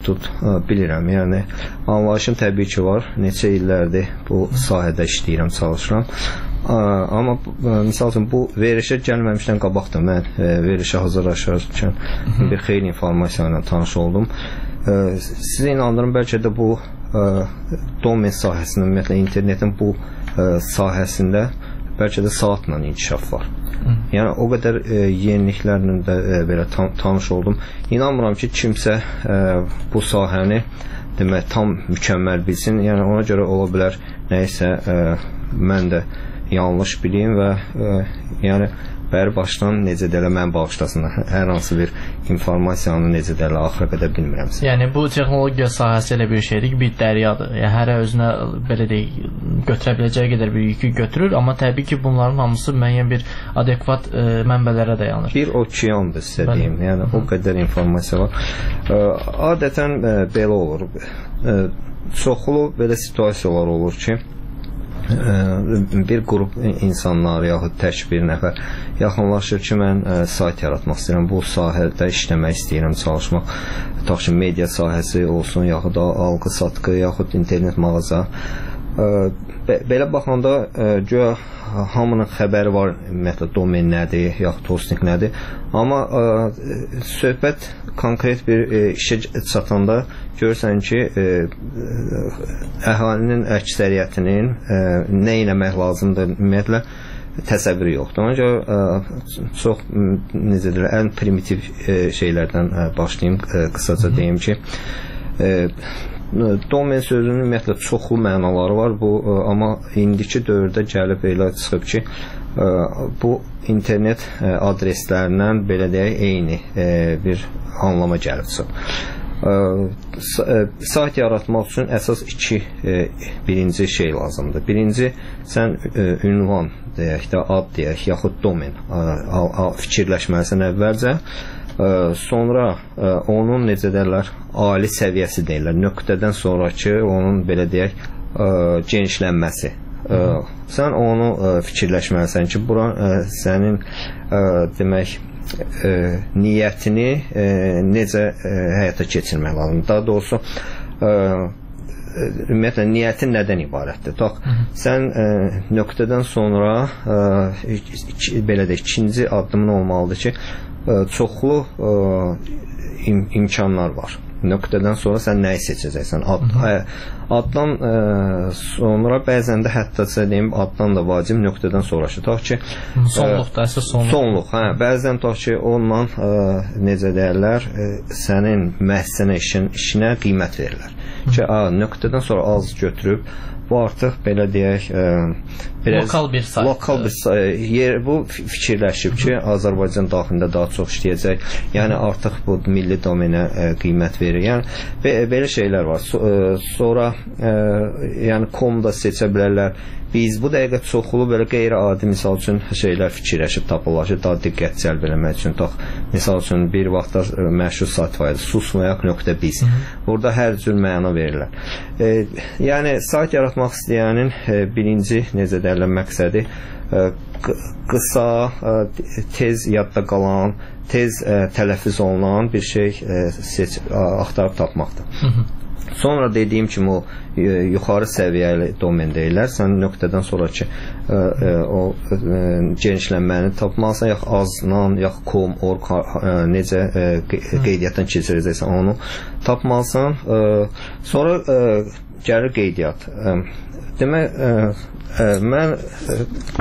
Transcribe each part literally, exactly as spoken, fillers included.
tut bilirəm. Yəni anlayışım təbii ki var. Neçə illərdir bu sahədə işləyirəm, çalışıram. Amma misal üçün bu verilişə gəlməmişdən qabaqda mən verilişə hazırlaşarkən bir xeyli informasiya ilə tanış oldum. Sizə inandırım, bəlkə də bu domen sahəsində, ümumiyyətlə internetin bu sahəsində bəlkə də saatla inkişaf var. Yəni o qədər yeniliklərlə də belə tanış oldum. İnanmıram ki, kimsə bu sahəni demək tam mükəmməl bilsin. Yəni ona görə ola bilər nəyisə mən də yanlış bileyim və e, yəni bəri başdan necə dələ mən bağışlasınlar. Hər hansı bir informasiyanı necə dələ axıra qədər bilmirəmsə. Yəni bu texnologiya sahəsi elə bir şeydir ki, bir dəryadır. Yəni hərə özünə belə deyək, götürə biləcəyi qədər bir yükü götürür, amma təbii ki, bunların hamısı müəyyən bir adekvat e, mənbələrə dayanır. Bir okeandır sizə deyim. Yəni o qədər informasiya var. E, adətən e, belə olur. E, çoxlu belə situasiyalar olur ki, bir qrup insanlar yaxud tək bir nəfər yaxınlaşır ki, mən ə, sayt yaratmaq istəyirəm, bu sahədə işləmək istəyirəm, çalışmaq, tutaq ki, media sahəsi olsun, yaxud da alqı satqı, yaxud internet mağaza. Ə, be belə baxanda ə, güya hamının xəbəri var, ümumiyyətlə domen nədir, yaxud hosting nədir, amma ə, söhbət konkret bir ə, işə çatanda görürsən ki, ə, əhalinin əksəriyyətinin ə, nə eləmək lazımdır, ümumiyyətlə təsəvvürü yoxdur. Ona görə ə, çox necə deyirlər, ən primitiv ə, şeylərdən ə, başlayayım, ə, qısaca deyim ki, ə, domen sözünün ümumiyyətlə çoxlu mənaları var, bu, ə, amma indiki dövrdə gəlib elə çıxıb ki, ə, bu internet ə, adreslərindən belə deyək, eyni ə, bir anlama gəlib çıxıb. Ə, sayt yaratmaq üçün əsas iki ə, birinci şey lazımdır. Birinci, sən ə, ünvan deyək də, ad deyək, yaxud domen ə, ə, fikirləşməlisən əvvəlcə. Sonra ə, onun necə deyirlər, ali səviyyəsi deyirlər, nöqtədən sonraki onun belə deyək ə, genişlənməsi. Ə, sən onu ə, fikirləşməlisən ki, bura ə, sənin ə, demək ə, niyyətini ə, necə ə, həyata keçirmək lazımdır. Daha doğrusu ə, ümumiyyətlə niyyətin nədən ibarətdir? Bax, sən ə, nöqtədən sonra ə, iki, belə də ikinci addımın olmalıdır ki, çoxlu ə, im imkanlar var. Nöqtədən sonra sən nəyi seçəcəksən? Ad, ə, addan ə, sonra bəzən də hətta deyim, addan da vacib nöqtədən sonrası. Tutaq ki, sonluqda əsas sonluq. Sonluq, hə, bəzən tutaq ki, onunla ə, necə deyirlər, ə, sənin məhsənə işin, işinə qiymət verirlər. Ki, ə, nöqtədən sonra az götürüb bu artıq belə deyək, ə, biraz lokal bir sayt. Lokal bir sayt. Yer bu fikirləşib ki, Azərbaycan daxilində daha çox işləyəcək. Yəni artıq bu milli domenə ə, qiymət verir. Yəni be belə şeylər var. So ə, sonra ə, yəni com da seçə bilərlər. Biz bu dəqiqə çoxlu belə qeyri-adi misal üçün şeylər fikirləşib tapırlar ki, daha diqqət cəlb eləmək üçün. Tax, misal üçün bir vaxtlar məşhur sayt var idi, susmayak.biz. Burada hər cür məna verirlər. E, yəni sayt yaratmaq istəyənin e, birinci necə deyirlər məqsədi e, qısa, e, tez yadda qalan, tez e, tələffüz olunan bir şey e, seç, axtarıb tapmaqdır. Sonra dediyim kimi o yuxarı səviyyəli domen deyirlər. Sən nöqtədən sonraki ə, ə, o ə, genişlənməni tapmalısan, yaxud aznan, yaxud com, org, ə, necə ə, qeydiyyatdan keçirəcəksən onu tapmalısan. Ə, sonra ə, gəlir qeydiyyat. Ə, demək, ə, ə, mən ə,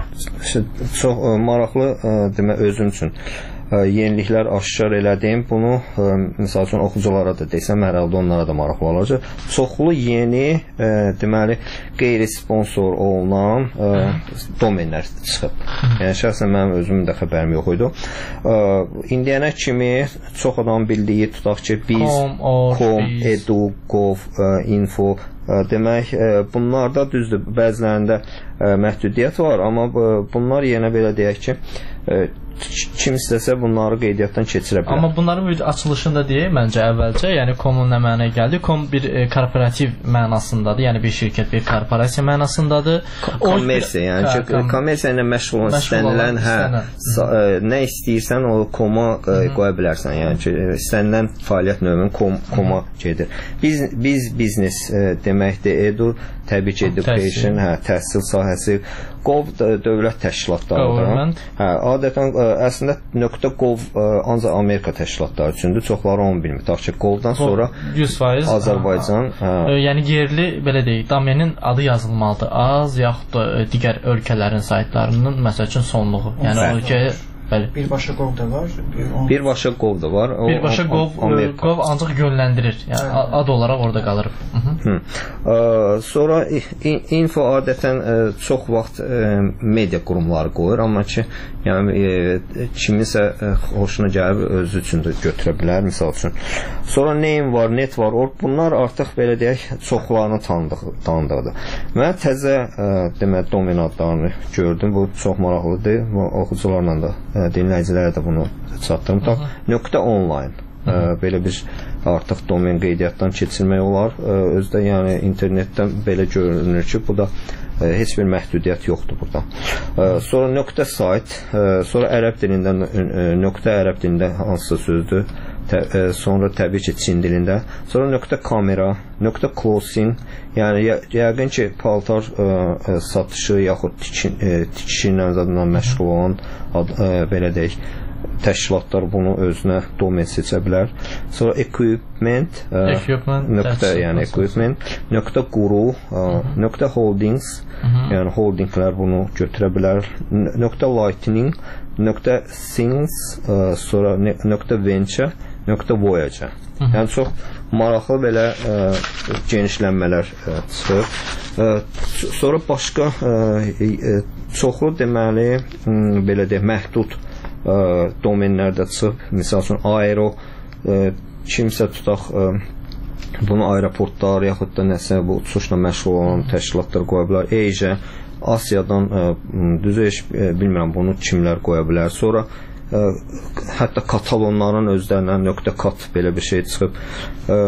çox ə, maraqlı ə, demək, özüm üçün yeniliklər aşkar elədim. Bunu ə, misal üçün oxuculara da desəm, hər halda onlara da maraqlı olacaq. Çoxlu yeni ə, deməli qeyri-sponsor olunan ə, domenlər çıxıb. Yəni şəxsən mənim özümün də xəbərim yox idi. Ə, indiyənə kimi çox adam bildiyi, tutaq ki, biz, com, edu, gov, ə, info, ə, demək, ə, bunlarda düzdür, bəzilərində ə, məhdudiyyət var, amma ə, bunlar yenə belə deyək ki, ə, kim istəsə bunları qeydiyyatdan keçirə bilər. Amma bunların bir açılışında deyək, məncə əvvəlcə, yəni com-un nə mənaya gəldi? Com bir e, korporativ mənasındadır, yəni bir şirkət, bir korporasiya mənasındadır. Kommersiya, yəni hə, ki, kommersiya ilə məşğul olan istənilən, hə, sa, ə, nə istəyirsən o com-a qoya bilərsən. Yəni ki, istənilən fəaliyyət növünün com, com-a gedir. Biz biz biznes ə, deməkdir, edu, təbii ki, education, hə, təhsil sahəsi, Gov dövlət təşkilatlarıdır. Hə, adətən ə, əslində .gov ə, ancaq Amerika təşkilatları üçündür. Çoxları onu bilmir. Tutaq ki, Govdan sonra yüz faiz Azərbaycan, hə. Yəni yerli belə deyək, domenin adı yazılmalıdır. Az yaxud da digər ölkələrin saytlarının məsəl üçün sonluğu. Yəni o ölkəyə bəli. Birbaşa Gov da var. Bir on... Birbaşa Gov da var. O, Birbaşa Gov, Gov ancaq yönləndirir. Yəni hə. Ad olaraq orada qalır. Hı -hı. Ə, sonra info adətən ə, çox vaxt ə, media qurumları qoyur, amma ki, yəni ə, kiminsə ə, xoşuna gəlib özü üçün də götürə bilər, misal üçün. Sonra name var, net var. Or, bunlar artıq belə deyək, çoxlarını tanıdıq, tanıdığıdır. Mən təzə ə, demək domen adlarını gördüm. Bu çox maraqlıdır. Oxucularla da dinləyicilərə də bunu çatdırım. Nöqtə online ə, belə bir artıq domen qeydiyyatdan keçirmək olar. Ə, özdə yəni internetdən belə görünür ki, bu da ə, heç bir məhdudiyyət yoxdur burada. Ə, sonra nöqtə sayt, ə, sonra ərəb dilindən ə, nöqtə ərəb dilində hansısa sözdür. Tə, ə, sonra təbii ki, Çin dilində. Sonra nöqtə kamera, nöqtə closing, yəni yə, yəqin ki, paltar ə, ə, satışı yaxud tikin, ə, tikişi ilə zadından məşğul olan ad, ə, belə deyək, təşkilatlar bunu özünə domen seçə bilər. Sonra equipment, ə, equipment nöqtə, yəni equipment, nöqtə guru, ə, nöqtə holdings, Hı -hı. yəni holdinglər bunu götürə bilər. Nöqtə lightning, nöqtə things, ə, sonra nöqtə venture, nöqtə voyager. Hı -hı. Yəni çox maraqlı belə ə, genişlənmələr ə, çıxır. Ə, sonra başqa ə, ə, çoxlu deməli ə, belə deyək, məhdud ə, domenlərdə çıxıb. Məsəl üçün aero, ə, kimsə tutaq ə, bunu aeroportlar yaxud da nəsə bu uçuşla məşğul olan təşkilatlar qoya bilər. Asia, Asiyadan ə, düzü heç bilmirəm bunu kimlər qoya bilər. Sonra ə, hətta katalonların özlərindən nöqtə kat belə bir şey çıxıb. Ə,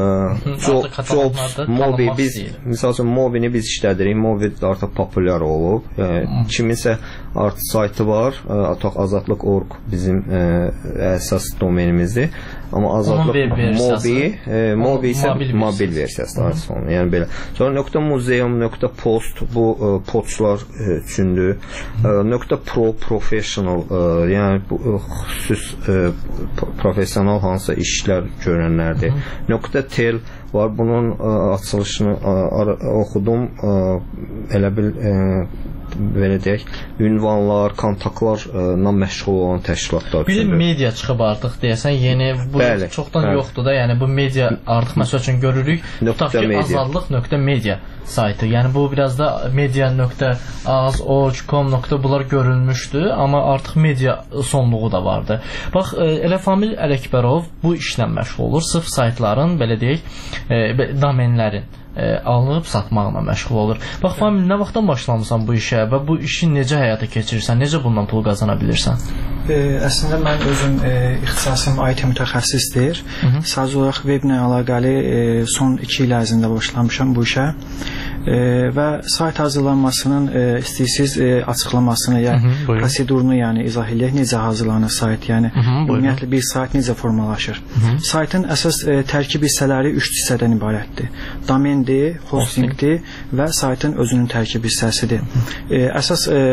Jobs, Mobi, biz misal üçün Mobini biz işlədirik. Mobi artıq populyar olub. Ə, kiminsə artıq saytı var. Artıq azadlıq nöqtə org bizim ə, əsas domenimizdir. Amma azadlıq Mobi, e, Mobi isə mobil versiyası. Yəni belə. Sonra nöqtə muzeum, nöqtə post bu ə, poçlar ə, üçündür. Ə, nöqtə pro, professional, ə, yəni bu ə, xüsus ə, professional hansısa işlər görənlərdir. Nöqtə tel var. Bunun ə, açılışını ə, oxudum. Ə, elə bil ə, belə deyək, ünvanlar, kontaktlarla məşğul olan təşkilatlar üçün. Bir media çıxıb artıq deyəsən, yeni bu bəli, çoxdan bəli. yoxdur da, yəni bu media artıq məsəl üçün görürük. Tutaq ki, azadlıq nöqtə media saytı. Yəni bu biraz da media nöqtə az, org, com nöqtə bunlar görülmüşdü, amma artıq media sonluğu da vardı. Bax, elə Famil Ələkbərov bu işlə məşğul olur. Sırf saytların, belə deyək, domenlərin alınıb satmaqla məşğul olur. Bax, Famil, nə vaxtdan başlamısan bu işə və bu işi necə həyata keçirirsən, necə bundan pul qazana bilirsən? E, əslində mən özüm e, ixtisasım I T mütəxəssisdir. Sadəcə olaraq weblə əlaqəli e, son iki il ərzində başlamışam bu işə. E, və sayt hazırlanmasının e, istəyirsiniz e, açıqlamasını, yəni prosedurunu yəni izah edək, necə hazırlanır sayt, yəni ümumiyyətlə bir sayt necə formalaşır. Hı -hı. Saytın əsas e, tərkib hissələri üç hissədən ibarətdir. Domendir, hostingdir və saytın özünün tərkib hissəsidir. E, əsas e,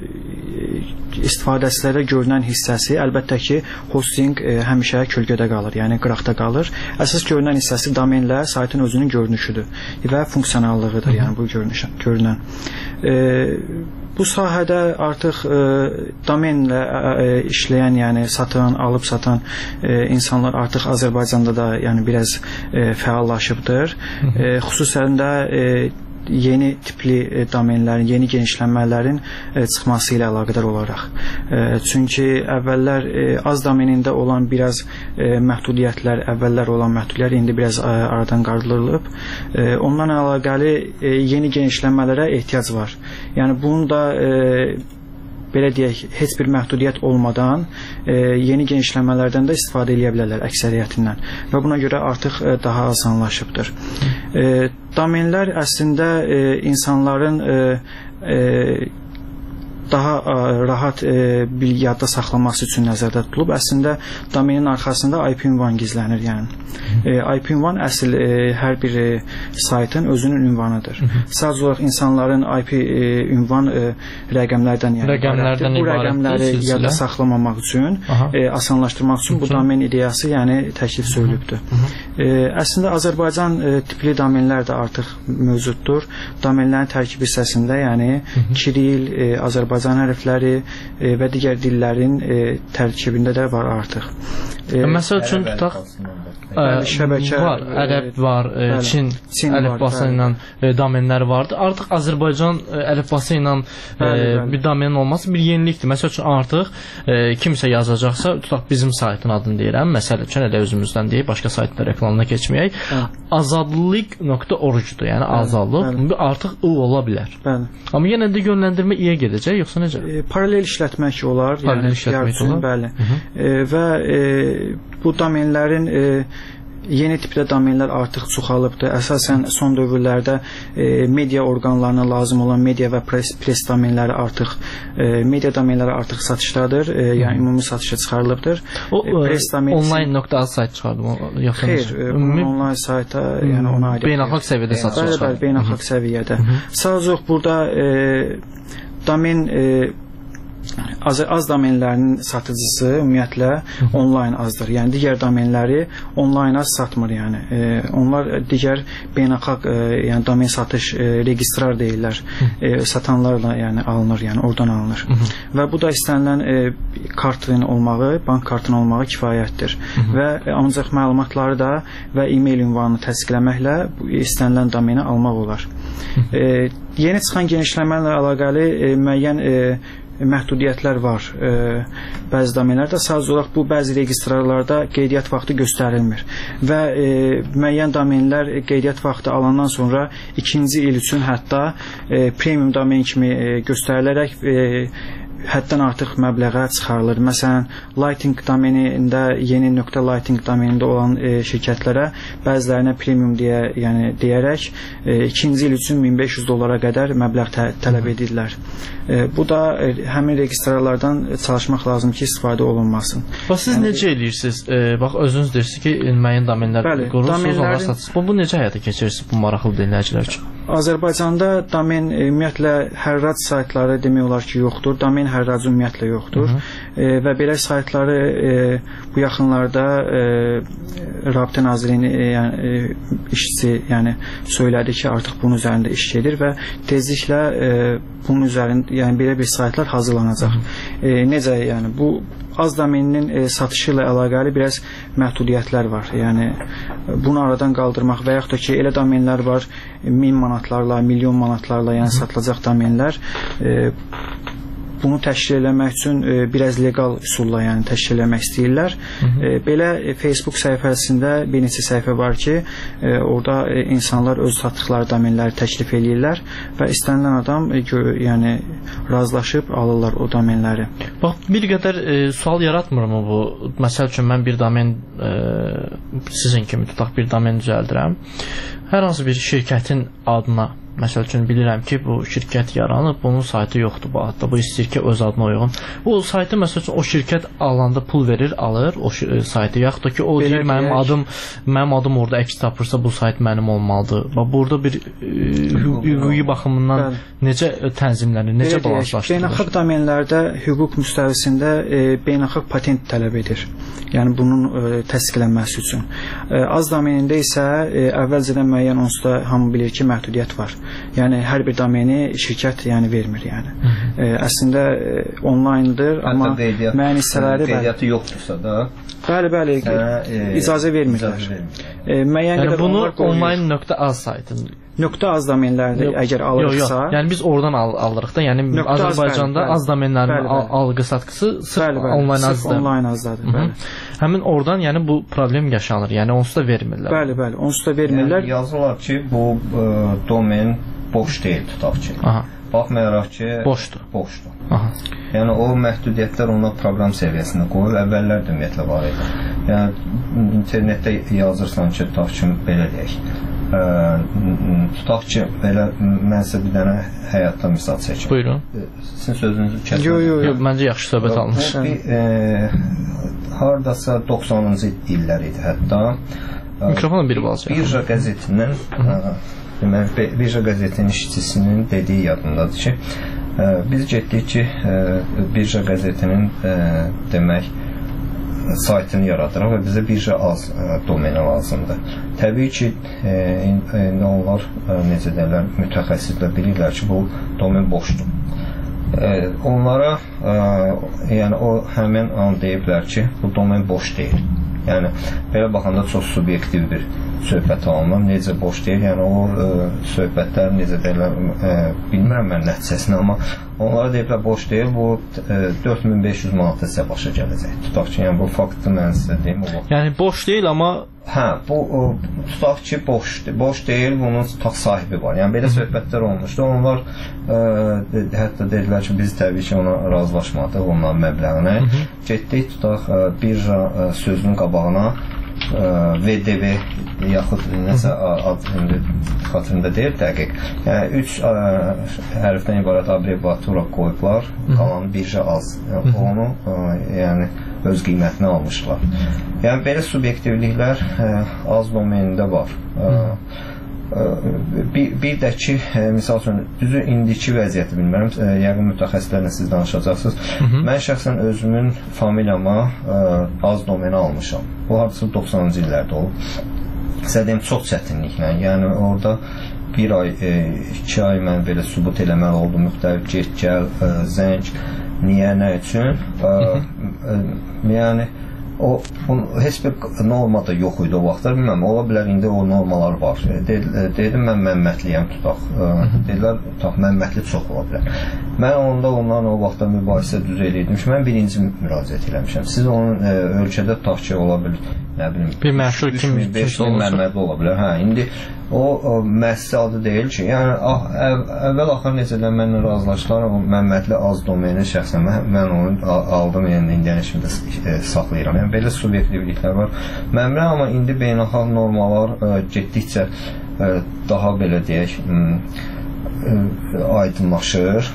istifadəçilərə görünən hissəsi əlbəttə ki, hosting e, həmişə kölgədə qalır, yəni qıraqda qalır. Əsas görünən hissəsi domenlə saytın özünün görünüşüdür və funksionallığıdır, yəni bu görünüşən, görünən. E, bu sahədə artıq e, domenlə e, işləyən, yəni satan, alıb satan e, insanlar artıq Azərbaycanda da yəni biraz e, fəallaşıbdır. E, xüsusən də e, yeni tipli e, domenlərin, yeni genişlənmələrin e, çıxması ilə əlaqədar olaraq. E, çünki əvvəllər e, az domenində olan biraz e, məhdudiyyətlər, əvvəllər olan məhdudiyyətlər indi biraz e, aradan qaldırılıb. E, ondan əlaqəli e, yeni genişlənmələrə ehtiyac var. Yəni bunu da e, belə deyək, heç bir məhdudiyyət olmadan e, yeni genişləmələrdən də istifadə edə bilərlər əksəriyyətindən və buna görə artıq e, daha asanlaşıbdır. E, domenlər əslində e, insanların e, e, daha ə, rahat ə, bir yadda saxlaması üçün nəzərdə tutulub. Əslində domenin arxasında I P ünvan gizlənir, yəni. E, I P ünvan əsl e, hər bir e, saytın özünün ünvanıdır. Sadəcə olaraq insanların I P e, ünvan e, rəqəmlərdən, yəni rəqəmlərdən bu rəqəmləri yadda saxlamamaq üçün, e, asanlaşdırmaq üçün bu domen ideyası, yəni təklif söylübdür. E, əslində Azərbaycan e, tipli domenlər də artıq mövcuddur. Domenlərin tərkib hissəsində, yəni Kiril, e, Azərbaycan Azərbaycan hərfləri e, və digər dillərin e, tərkibində də var artıq. E, Məsəl üçün tutaq, şəbəkə var, ərəb var, e, Çin, Çin əlifbası ilə e, domenlər vardı. Artıq Azərbaycan e, əlifbası ilə e, bir domenin olması bir yenilikdir. Məsəl üçün artıq e, kimsə yazacaqsa, tutaq bizim saytın adını deyirəm, məsəl üçün elə özümüzdən deyib, başqa saytda reklamına keçməyək. azadlıq nöqtə orucdur, yəni azadlıq. Bu artıq u ola bilər. Bəli. Amma yenə də yönləndirmə i-yə gedəcək, yoxsa necə? E, paralel işlətmək olar, paralel yəni işlətmək olar. Bəli. E, və e, bu domenlərin e, yeni tipdə domenlər artıq çoxalıbdır. Əsasən son dövrlərdə e, media orqanlarına lazım olan media və pres, pres domenləri artıq e, media domenləri artıq satışdadır. E, yəni ümumi satışa çıxarılıbdır. O e, pres domen online.az sayt çıxardı yoxsa xeyr, e, onlayn sayta, yəni ona aid beynəlxalq səviyyədə satışa çıxardı. Bəli, bəli, beynəlxalq səviyyədə. Sadəcə burada e, domen e, Az, az domenlərinin satıcısı ümumiyyətlə onlayn azdır. Yəni digər domenləri onlayn az satmır, yəni. E, onlar digər beynəlxalq e, yəni domen satış e, registrar deyirlər. E, satanlarla yəni alınır, yəni oradan alınır. Və bu da istənilən e, kartın olmağı, bank kartının olmağı kifayətdir. Və e, ancaq məlumatları da və e-mail ünvanını təsdiqləməklə istənilən domeni almaq olar. E, yeni çıxan genişləmə ilə əlaqəli e, müəyyən e, məhdudiyyətlər var. E, bəzi domenlərdə sadəcə olaraq bu bəzi registrarlarda qeydiyyat vaxtı göstərilmir və e, müəyyən domenlər qeydiyyat vaxtı alandan sonra ikinci il üçün hətta e, premium domen kimi e, göstərilərək e, həddən artıq məbləğə çıxarılır. Məsələn, Lighting domenində, yeni nöqtə Lighting domenində olan e, şirkətlərə bəzilərinə premium deyə, yəni deyərək e, ikinci il üçün min beş yüz dollara qədər məbləğ tə tələb edirlər. E, bu da e, həmin registrarlardan çalışmaq lazım ki, istifadə olunmasın. Bax, siz yəni, necə edirsiniz? E, bax, özünüz deyirsiniz ki, müəyyən domenlər qurursunuz, onlar satırsınız. Bu, bu necə həyata keçirirsiniz bu maraqlı dinləyicilər üçün? Azərbaycanda domen e, ümumiyyətlə hərrac saytları demək olar ki, yoxdur. Domen hərracı ümumiyyətlə yoxdur. E, və belə saytları e, bu yaxınlarda e, Rabitə Nazirliyinin e, yəni, e, işçisi yəni, söylədi ki, artıq bunun üzərində iş gedir və tezliklə e, bunun üzərində yəni, belə bir saytlar hazırlanacaq. E, necə yəni bu az domeninin e, satışı ilə əlaqəli biraz məhdudiyyətlər var. Yəni bunu aradan qaldırmaq və yaxud da ki, elə domenlər var min manatlarla, milyon manatlarla yəni satılacaq domenlər. E, bunu təşkil eləmək üçün e, biraz legal üsulla yəni təşkil eləmək istəyirlər. E, belə e, Facebook səhifəsində bir neçə səhifə var ki, e, orada e, insanlar öz satdıqları domenləri təklif eləyirlər və istənilən adam e, gö, yəni razılaşıb alırlar o domenləri. Bax, bir qədər e, sual yaratmırmı bu? Məsəl üçün mən bir domen e, sizin kimi tutaq bir domen düzəldirəm. Hər hansı bir şirkətin adına, məsəl üçün bilirəm ki, bu şirkət yaranıb, bunun saytı yoxdur bu adda, bu istəyir ki, öz adına uyğun. Bu saytı, məsəl üçün, o şirkət alanda pul verir, alır o saytı, yaxud da ki, o deyir, mənim adım, mənim adım orada əks tapırsa, bu sayt mənim olmalıdır. Burada bir hüquqi baxımından Bəli. necə tənzimlənir, necə balanslaşdırılır? Beynəlxalq domenlərdə hüquq müstəvisində e, beynəlxalq patent tələb edir. Yəni, bunun e, təsdiqlənməsi üçün. E, az domenində isə e, əvvəlcədən müəyyən onsuz da hamı bilir ki, məhdudiyyət var. Yəni hər bir domeni şirkət yəni vermir yəni. E, əslində e, onlayndır, amma müəyyən hissələri qeydiyyatı yoxdursa da bəli, bəli, e, icazə vermirlər. E, müəyyən yəni bunu online.az saytında nöqtə az domenlərdə əgər alırsa, yox, yox. Yəni biz oradan al alırıq da. Yəni nöqtə Azərbaycanda az, bəli, az domenlərin al algı satqısı sırf onlayn azdır. Onlayn azdadır, bəli. Həmin oradan yəni bu problem yaşanır. Yəni onsuz da vermirlər. Bəli, bəli, onsuz da vermirlər. Yəni yazırlar ki, bu ə, domen boş deyil tutaq ki. Aha. Baxmayaraq ki, boşdur. Boşdur. Aha. Yəni o məhdudiyyətlər ona proqram səviyyəsində qoyulur. Əvvəllər də ümumiyyətlə var idi. Yəni internetdə yazırsan ki, tutaq ki, belə deyək. Ə, tutaq ki, belə mən sizə bir dənə həyatdan misal çəkim. Buyurun. Sizin sözünüzü kəsdim. Yox, yox, yox, məncə yaxşı söhbət almış. Bu bir e, hardasa doxsanıncı illər idi hətta. Mikrofonu bir balaca. Birja qəzetinin deməli Birja qəzetinin işçisinin dediyi yadındadır ki, ə, biz getdik ki, ə, Birja qəzetinin ə, demək saytını yaradırıq və bizə birja az ə, domeni lazımdır. Təbii ki, ə, indi onlar ə, necə deyirlər, mütəxəssislər bilirlər ki, bu domen boşdur. Ə, onlara ə, yəni o həmin an deyiblər ki, bu domen boş deyil. Yəni belə baxanda çox subyektiv bir söhbət alınır. Necə boş deyil, yəni o ə, söhbətlər necə deyirlər, ə, bilmirəm mən nəticəsini, amma onlara deyiblər boş deyil, bu ə, dörd min beş yüz manata sizə başa gələcək. Tutaq ki, yəni bu faktı mən sizə deyim. O yəni boş deyil, amma hə, bu o, tutaq ki, boş, boş deyil, bunun tutaq sahibi var. Yəni belə söhbətlər olmuşdu. Onlar ə, hətta dedilər ki, biz təbii ki, ona razılaşmadıq, onların məbləğinə. Getdik, tutaq ə, birja ə, sözünün qabağına V D V yaxud nəsə ad xatırında deyil dəqiq. Yəni üç hərfdən ibarət abreviatura qoyublar, qalanı birja az. Yəni, onu ə, yəni öz qiymətini almışlar. Yəni belə subyektivliklər ə, az domenində var. Ə, Bir, bir də ki, misal üçün, düzü indiki vəziyyəti bilmirəm, yəqin mütəxəssislərlə siz danışacaqsınız. Hı -hı. Mən şəxsən özümün familiyama ə, az domeni almışam. Bu hardasa doxsanıncı illərdə olub. Sizə deyim, çox çətinliklə. Yəni orada bir ay, e, iki ay mən belə sübut eləməli oldum, müxtəlif get, gəl, ə, zəng, niyə, nə üçün. Ə, ə, yəni o heç bir norma da yox idi o vaxtlar, bilməm, ola bilər indi o normalar var. Dedim mən Məmmədliyəm tutaq. Dedilər tutaq Məmmədli çox ola bilər. Mən onda onlarla o vaxtda mübahisə düz eləyirdim ki, mən birinci müraciət eləmişəm. Siz onun e, ölkədə tutaq ki, ola bilər, nə bilim, bir məşhur kimi Məmmədli ola bilər. Hə, indi o, o müəssisə adı deyil ki, yəni ah, əv, əvvəl axır necə də mənlə razılaşdılar, o Məmmədli az domeni şəxsən mən, mən onu aldım, yəni indiyən işimdə e, saxlayıram. Yəni belə subyektivliklər var. Məmrə, amma indi beynəlxalq normalar ə, getdikcə ə, daha belə deyək ə, ə, aydınlaşır.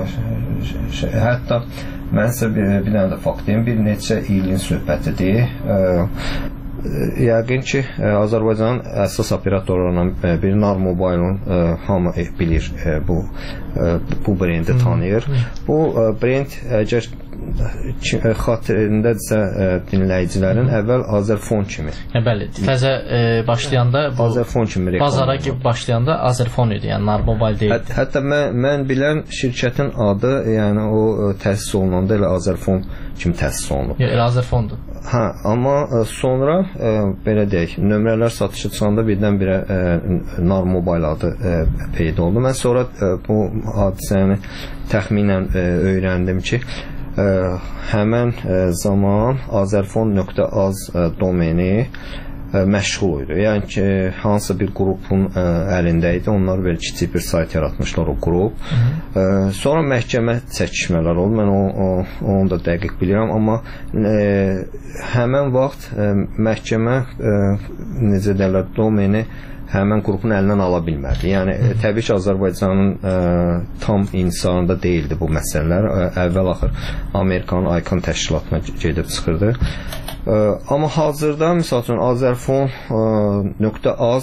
Ə, hətta mən sizə bir, bir dənə də fakt deyim, bir neçə ilin söhbətidir. Ə, Yəqin ki, Azərbaycanın əsas operatorlarından biri Nar Mobile-ın hamı bilir, bu bu brendi tanıyır. Bu brend əgər xatirindədirsə dinləyicilərin əvvəl Azərfon kimi. Hə, bəli, təzə e, başlayanda bu Azərfon kimi bazara gibi başlayanda Azərfon idi, yəni Nar Mobile deyil. Hət, hətta mən, mən bilən şirkətin adı, yəni o təsis olunanda elə Azərfon kimi təsis olunub. Yox, elə Azərfondur. Hə, amma sonra ə, belə deyək, nömrələr satışa çıxanda birdən-birə Nar Mobile adı ə, peyda oldu. Mən sonra ə, bu hadisəni təxminən ə, öyrəndim ki, ə, həmən ə, zaman azərfon nöqtə az ə, domeni ə, məşğul idi. Yəni ki, hansısa bir qrupun ə, əlində idi. Onlar belə kiçik bir sayt yaratmışlar o qrup. Ə, sonra məhkəmə çəkişmələr oldu. Mən o, o, onu da dəqiq bilirəm, amma ə, həmən vaxt ə, məhkəmə ə, necə deyirlər, domeni həmən qrupun əlindən ala bilmədi. Yəni, ə, təbii ki, Azərbaycanın ə, tam inhisarında deyildi bu məsələlər. Ə, əvvəl-axır Amerikanın ICANN təşkilatına gedib çıxırdı. Ə, amma hazırda, misal üçün, azərfon nöqtə az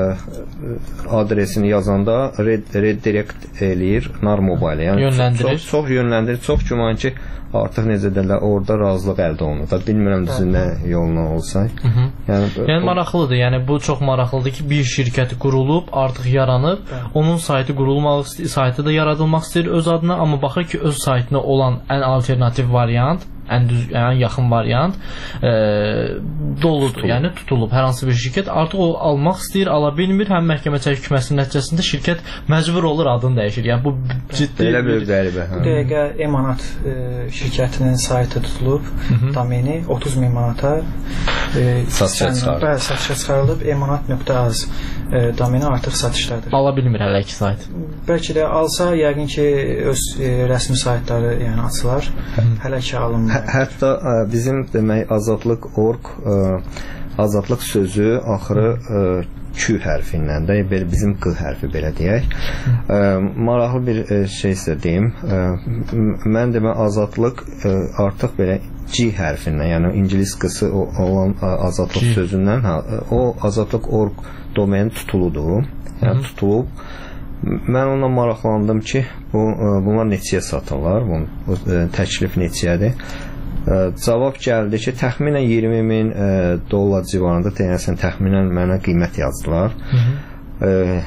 adresini yazanda red, redirect eləyir Nar Mobile. Yəni, yönləndirir. Çox, çox yönləndirir. Çox güman ki, artıq necə deyirlər, orada razılıq əldə olunur. Da bilmirəm düzü nə yoluna olsa. Hı -hı. Yəni, yəni maraqlıdır. Yəni bu çox maraqlıdır ki, bir şirkəti qurulub, artıq yaranıb, onun saytı qurulmaq istəyir, saytı da yaradılmaq istəyir öz adına, amma baxır ki, öz saytına olan ən alternativ variant ən düz, ən yaxın variant e, doludur, tutulub. Yəni tutulub hər hansı bir şirkət artıq o almaq istəyir, ala bilmir, həm məhkəmə çəkməsinin nəticəsində şirkət məcbur olur adını dəyişir. Yəni bu ciddi belə bir qəribə. Bu dəqiqə Emanat e, şirkətinin saytı tutulub, Hı -hı. domeni otuz min manata e, satışa çıxarılıb. Bəli, satışa çıxarılıb. emanat nöqtə az e, domeni artıq satışdadır. Ala bilmir hələ ki sayt. Bəlkə də alsa yəqin ki öz e, rəsmi saytları yəni açılar. Hı -hı. Hələ ki alınmır. Hə, hətta ə, bizim demək azadlıq nöqtə org ə, azadlıq sözü axırı ə, Q hərfindən də belə bizim Q hərfi belə deyək. Ə, maraqlı bir ə, şey isə deyim. Ə, mən demə azadlıq ə, artıq belə G hərfindən, yəni ingilis qısı olan ə, azadlıq G. sözündən, ha, o azadlıq nöqtə org domeni tutuludur. Yəni tutulub. Mən onunla maraqlandım ki, bu ə, bunlar neçəyə satırlar? Bu ə, təklif neçədir? Cavab gəldi ki, təxminən iyirmi min e, dollar civarında deyəsən təxminən mənə qiymət yazdılar. Hı -hı. E,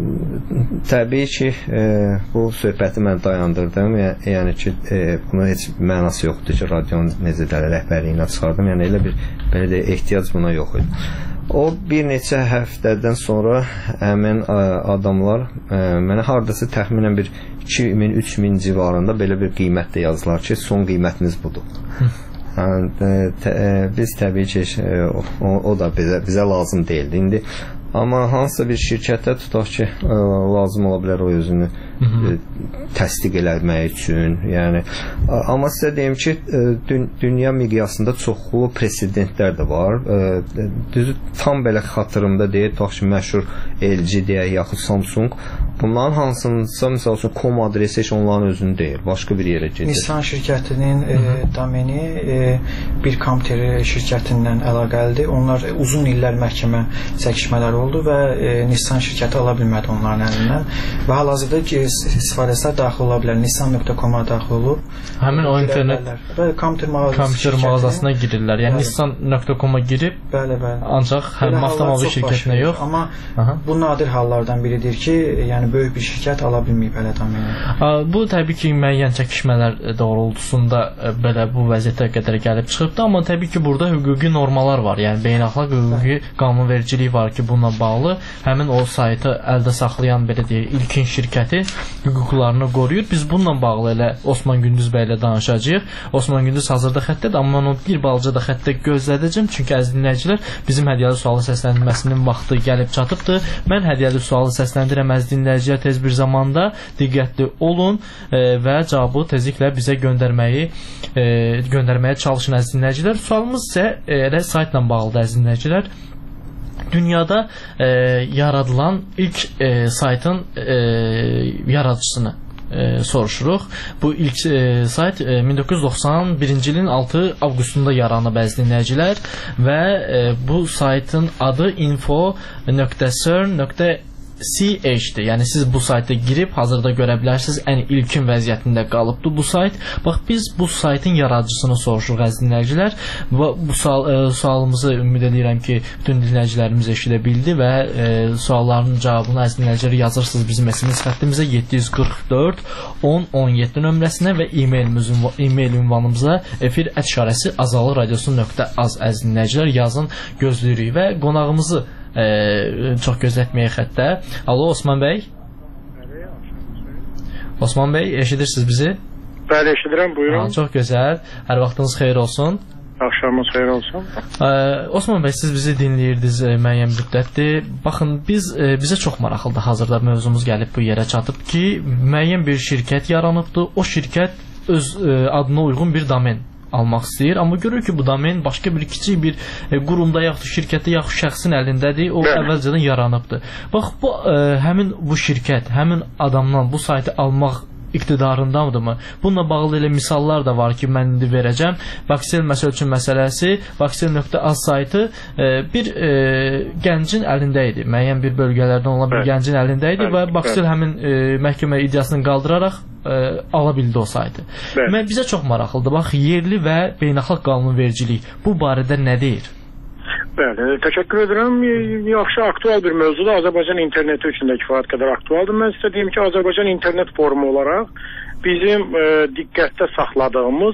təbii ki, e, bu söhbəti mən dayandırdım. Yəni ki, e, bunun heç mənası yoxdur ki, radionun necə də rəhbərliyinə çıxardım. Yəni elə bir belə də ehtiyac buna yox idi. O bir neçə həftədən sonra həmin adamlar ə, mənə hardasa təxminən bir iki min üç min civarında belə bir qiymət də yazdılar ki, son qiymətiniz budur. Yəni, tə, ə, biz təbii ki, ə, o, o da bizə, bizə lazım deyildi. İndi amma hansısa bir şirkətə tutaq ki, ə, lazım ola bilər o özünü ə, təsdiq eləmək üçün. Yəni, ə, amma sizə deyim ki, ə, dün, dünya miqyasında çoxlu presidentlər də var. Ə, düzü tam belə xatırımda deyil, tutaq ki, məşhur L G deyək, yaxud Samsung. Bunların hansınsa, misal üçün, com adresi heç onların özünü deyil, başqa bir yerə gedir. Nissan şirkətinin e, domeni e, bir kompüter şirkətindən əlaqəlidir. Onlar e, uzun illər məhkəmə çəkişmələri oldu və e, Nissan şirkəti ala bilmədi onların əlindən. Və hal-hazırda ki, sifarişlər daxil ola bilər. Nissan nöqtə com-a daxil olub. Həmin o internet və kompüter mağazası mağazasına girirlər. Yəni Nissan nöqtə com-a girib, bəli, bəli. Ancaq həm avtomobil şirkətinə yox. Amma Aha. bu nadir hallardan biridir ki, yəni böyük bir şirkət ala bilməyib hələ domeni. Bu təbii ki, müəyyən çəkişmələr doğrultusunda belə bu vəziyyətə qədər gəlib çıxıbdı, amma təbii ki, burada hüquqi normalar var. Yəni beynəlxalq hüquqi qanunvericilik var ki, bununla bağlı həmin o saytı əldə saxlayan belə deyək, ilkin şirkəti hüquqlarını qoruyur. Biz bununla bağlı elə Osman Gündüz bəy ilə danışacağıq. Osman Gündüz hazırda xəttədir, amma mən onu bir balaca da xəttə gözlədəcəm. Çünki əziz dinləyicilər, bizim hədiyyəli sualı səsləndirməsinin vaxtı gəlib çatıbdır. Mən hədiyyəli sualı səsləndirəm, əziz dinləyicilər, tez bir zamanda diqqətli olun e, və cavabı tezliklə bizə göndərməyi e, göndərməyə çalışın, əziz dinləyicilər. Sualımız isə elə saytla bağlıdır, əziz dinləyicilər. Dünyada e, yaradılan ilk e, saytın e, yaradıcısını E, soruşuruq. Bu ilk e, sayt e, min doqquz yüz doxsan birinci ilin altı avqustunda yaranıb, əziz dinləyicilər, və e, bu saytın adı info nöqtə cern nöqtə C H-dir. Yəni siz bu sayta girib hazırda görə bilərsiniz, ən ilkin vəziyyətində qalıbdır bu sayt. Bax, biz bu saytın yaradıcısını soruşuruq, əziz dinləyicilər. Bu, bu sual, e, sualımızı ümid edirəm ki, bütün dinləyicilərimiz eşidə bildi və e, sualların cavabını, əziz dinləyicilər, yazırsınız bizim S M S xəttimizə yeddi yüz qırx dörd on on yeddi nömrəsinə və e-mail ünvanımıza efir ət işarəsi azalı radiosu nöqtə az, əziz dinləyicilər, yazın, gözləyirik və qonağımızı Ee, çox gözlətməyək xəttə. Alo, Osman bəy. Bəli, Osman bəy, eşidirsiniz bizi? Bəli, eşidirəm, buyurun. Ha, çox gözəl. Hər vaxtınız xeyir olsun. Axşamınız xeyir olsun. Ee, Osman bəy, siz bizi dinləyirdiniz e, müəyyən müddətdir. Baxın, biz e, bizə çox maraqlıdır. Hazırda mövzumuz gəlib bu yerə çatıb ki, müəyyən bir şirkət yaranıbdır. O şirkət öz e, adına uyğun bir domen almaq istəyir, amma görür ki, bu domen başqa bir kiçik bir e, qurumda yaxud şirkətdə yaxud şəxsin əlindədir, o əvvəlcədən yaranıbdır. Bax, bu e, həmin bu şirkət, həmin adamdan bu saytı almaq iqtidarındadırmı? Bununla bağlı elə misallar da var ki, mən indi verəcəm. Vaxel məsəl üçün məsələsi, vaxel nöqtə az saytı e, bir e, gəncin əlində idi. Müəyyən bir bölgələrdən olan bir gəncin əlində idi və vaxel həmin e, məhkəmə iddiasını qaldıraraq ə, ala bildi o saytı. Mən bizə çox maraqlıdır. Bax, yerli və beynəlxalq qanunvericilik bu barədə nə deyir? Bəli, təşəkkür edirəm. Yaxşı, aktual bir mövzudur. Azərbaycan interneti üçün də kifayət qədər aktualdır. Mən sizə deyim ki, Azərbaycan internet forumu olaraq bizim e, diqqətdə saxladığımız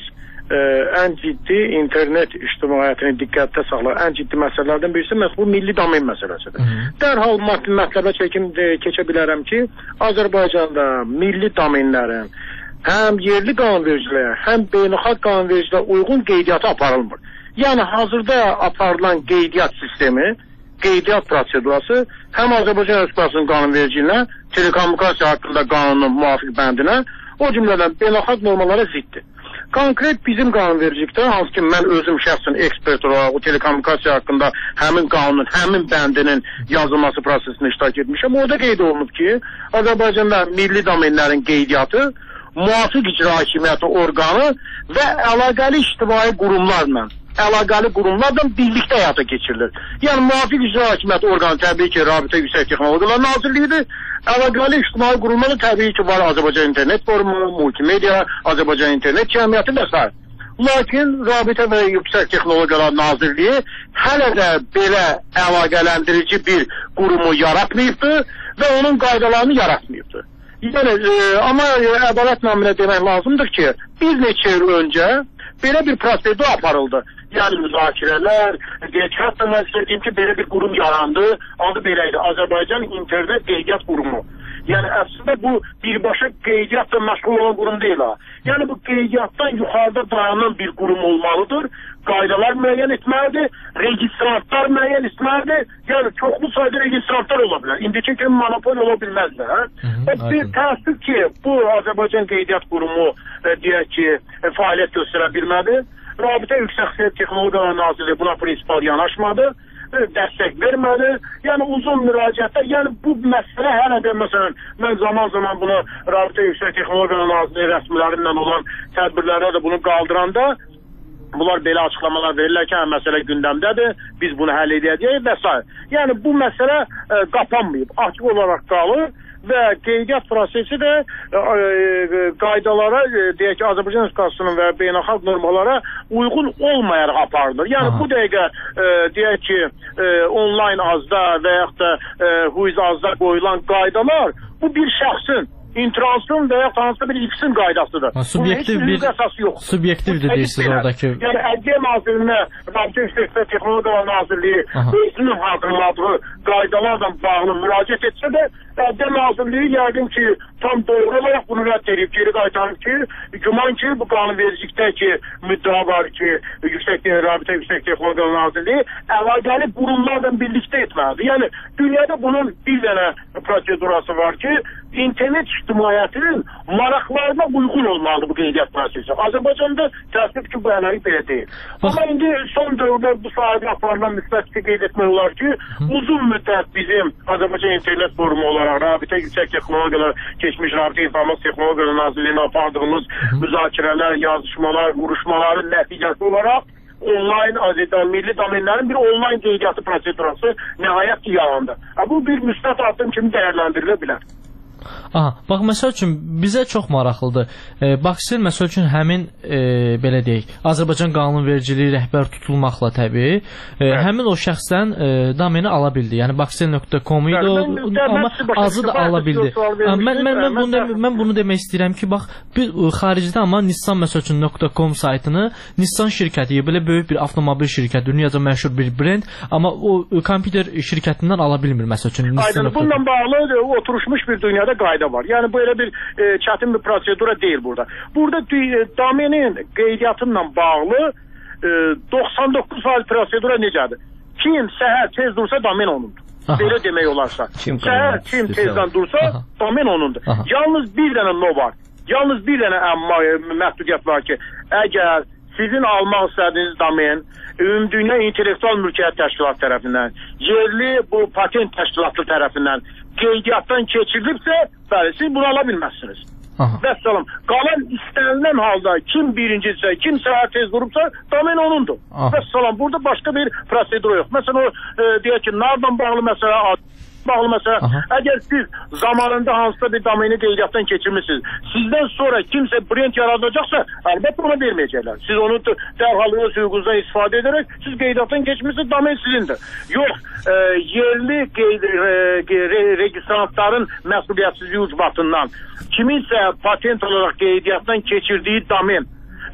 ə, ən ciddi internet ictimaiyyətini diqqətdə saxlayan ən ciddi məsələlərdən birisi məhz bu milli domen məsələsidir. Hı -hı. Dərhal mətləbə çəkim keçə bilərəm ki, Azərbaycanda milli domenlərin həm yerli qanunvericiliyə, həm beynəlxalq qanunvericiliyə uyğun qeydiyyatı aparılmır. Yəni hazırda aparılan qeydiyyat sistemi, qeydiyyat prosedurası həm Azərbaycan Respublikasının qanunvericiliyinə, telekommunikasiya haqqında qanunun müvafiq bəndinə, o cümlədən beynəlxalq normalara ziddir. Konkret bizim qanunvericilikdə, hansı ki mən özüm şəxsən ekspert olaraq o telekommunikasiya haqqında həmin qanunun, həmin bəndinin yazılması prosesində iştirak etmişəm. Orada qeyd olunub ki, Azərbaycanda milli domenlərin qeydiyyatı müvafiq icra hakimiyyəti orqanı və əlaqəli ictimai qurumlarla, əlaqəli qurumlarla birlikdə həyata keçirilir. Yəni, müvafiq icra hakimiyyəti orqanı təbii ki, Rabitə Yüksək Texnologiyalar Nazirliyidir. Əlaqəli ictimai qurumlarla təbii ki, var Azərbaycan İnternet Forumu, Multimedia, Azərbaycan İnternet Cəmiyyəti və s. Lakin Rabitə və Yüksək Texnologiyalar Nazirliyi hələ də belə əlaqələndirici bir qurumu yaratmayıbdır və onun qaydalarını yaratmayıbdır. Yəni, e, amma ədalət naminə demək lazımdır ki, bir neçə il öncə belə bir prosedur aparıldı. Yəni, müzakirələr, deyək, hətta mən sizə deyim ki, belə bir qurum yarandı, adı belə idi, Azərbaycan İnternet Qeydiyyat Qurumu. Yəni, əslində bu birbaşa qeydiyyatla məşğul olan qurum deyil ha. Yəni, bu qeydiyyatdan yuxarıda dayanan bir qurum olmalıdır, qaydalar müəyyən etməlidir, registrantlar müəyyən etməlidir, yəni çoxlu sayda registrantlar ola bilər. İndiki kimi monopol ola bilməzlər. Hə? Bir təəssüf ki, bu Azərbaycan Qeydiyyat Qurumu e, deyək ki, e, fəaliyyət göstərə bilmədi. Rabitə Yüksək Texnologiyalar Nazirliyi buna prinsipal yanaşmadı, e, dəstək vermədi. Yəni uzun müraciətlər, yəni bu məsələ hələ də məsələn, mən zaman zaman bunu Rabitə Yüksək Texnologiyalar Nazirliyi rəsmilərindən olan tədbirlərdə də bunu qaldıranda, bunlar belə açıqlamalar verirlər ki, məsələ gündəmdədir, biz bunu həll edəcəyik və s. Yəni, bu məsələ e, qapanmayıb, açıq olaraq qalır və qeydiyyat prosesi də e, e, qaydalara, e, deyək ki, Azərbaycan Respublikasının və beynəlxalq normalara uyğun olmayaraq aparılır. Yəni, Aha. bu dəqiqə, e, deyək ki, e, onlayn azda və yaxud da e, huiz azda qoyulan qaydalar, bu bir şəxsin, intransın və ya hansısa bir X-in qaydasıdır. Ha, subyektiv bir subyektivdir deyirsiniz oradakı. Yəni Ədliyyə Nazirinə, Rabitə Yüksək Texnologiyalar Nazirliyi özünün hazırladığı qaydalarla bağlı müraciət etsə də, Ədliyyə Nazirliyi yəqin ki, tam doğru olaraq bunu rədd edib, geri qaytarıb ki, güman ki, bu qanunvericilikdəki müddəa var ki, Yüksək Rabitə Yüksək Texnologiyalar Nazirliyi əlaqəli qurumlarla birlikdə etməlidir. Yəni, dünyada bunun bir dənə prosedurası var ki, internet ictimaiyyətinin maraqlarına uyğun olmalıdır bu qeydiyyat prosesi. Azərbaycanda təəssüf ki, bu ənəlik belə deyil. Amma indi son dövrdə bu sahədə aparılan müsbət qeyd etmək olar ki, uzun müddət bizim Azərbaycan İnternet Forumu olaraq Rabitə Yüksək Texnologiyalar, keçmiş Rabitə İnformasiya Texnologiyalar Nazirliyinə apardığımız müzakirələr, yazışmalar, vuruşmaların nəticəsi olaraq onlayn Azərbaycan milli domenlərin bir onlayn qeydiyyatı prosedurası nəhayət ki, yarandı. Bu bir müsbət addım kimi dəyərləndirilə bilər. Aha, bax, məsəl üçün, bizə çox maraqlıdır. E, Baksel, məsəl üçün, həmin, e, belə deyək, Azərbaycan qanunvericiliyi rəhbər tutulmaqla təbii, e, həmin o şəxsdən e, domeni ala bildi. Yəni, baksel nöqtə com idi, o, amma azı da ala bildi. Mən, mən, mən, bunu de, mən bunu demək istəyirəm ki, bax, bir, xaricdə amma Nissan, məsəl üçün, .com saytını Nissan şirkəti, belə böyük bir avtomobil şirkəti, dünyaca məşhur bir brend, amma o kompüter şirkətindən ala bilmir, məsəl üçün. Aydın, bununla bağlı oturuşmuş bir dünyada qayda var. Yəni, bu elə bir e, çətin bir prosedura deyil burada. Burada e, domenin qeydiyyatınla bağlı e, doxsan doqquz faiz prosedura necədir? Kim səhər tez dursa, domen onundur. Aha. Belə demək olarsa. Kim səhər kim tezdən dursa, Aha. domen onundur. Aha. Yalnız bir dənə no var. Yalnız bir dənə əmma, məhdudiyyət var ki, əgər sizin almaq istədiyiniz domen Ümumdünya İntellektual Mülkiyyət Təşkilatı tərəfindən, yerli bu patent təşkilatı tərəfindən qeydiyyatdan keçirilibsə, bəli, siz bunu ala bilməzsiniz. Vəssalam. Qalan istənilən halda kim birincisə, kim səhər tez durubsa, domen onundur. Vəssalam. Burada başqa bir prosedur yox. Məsələn, o e, deyək ki, nardan bağlı məsələ bağlı məsələ, Aha. əgər siz zamanında hansısa bir domeni qeydiyyatdan keçirmişsiniz, sizdən sonra kimsə brend yaradacaqsa, əlbəttə ona verməyəcəklər. Siz onu dərhal öz hüququnuzdan istifadə edərək, siz qeydiyyatdan keçmişsiniz, domen sizindir. Yox, e, yerli qeyd, e, re, registrantların məsuliyyətsizliyi ucbatından kiminsə patent olaraq qeydiyyatdan keçirdiyi domen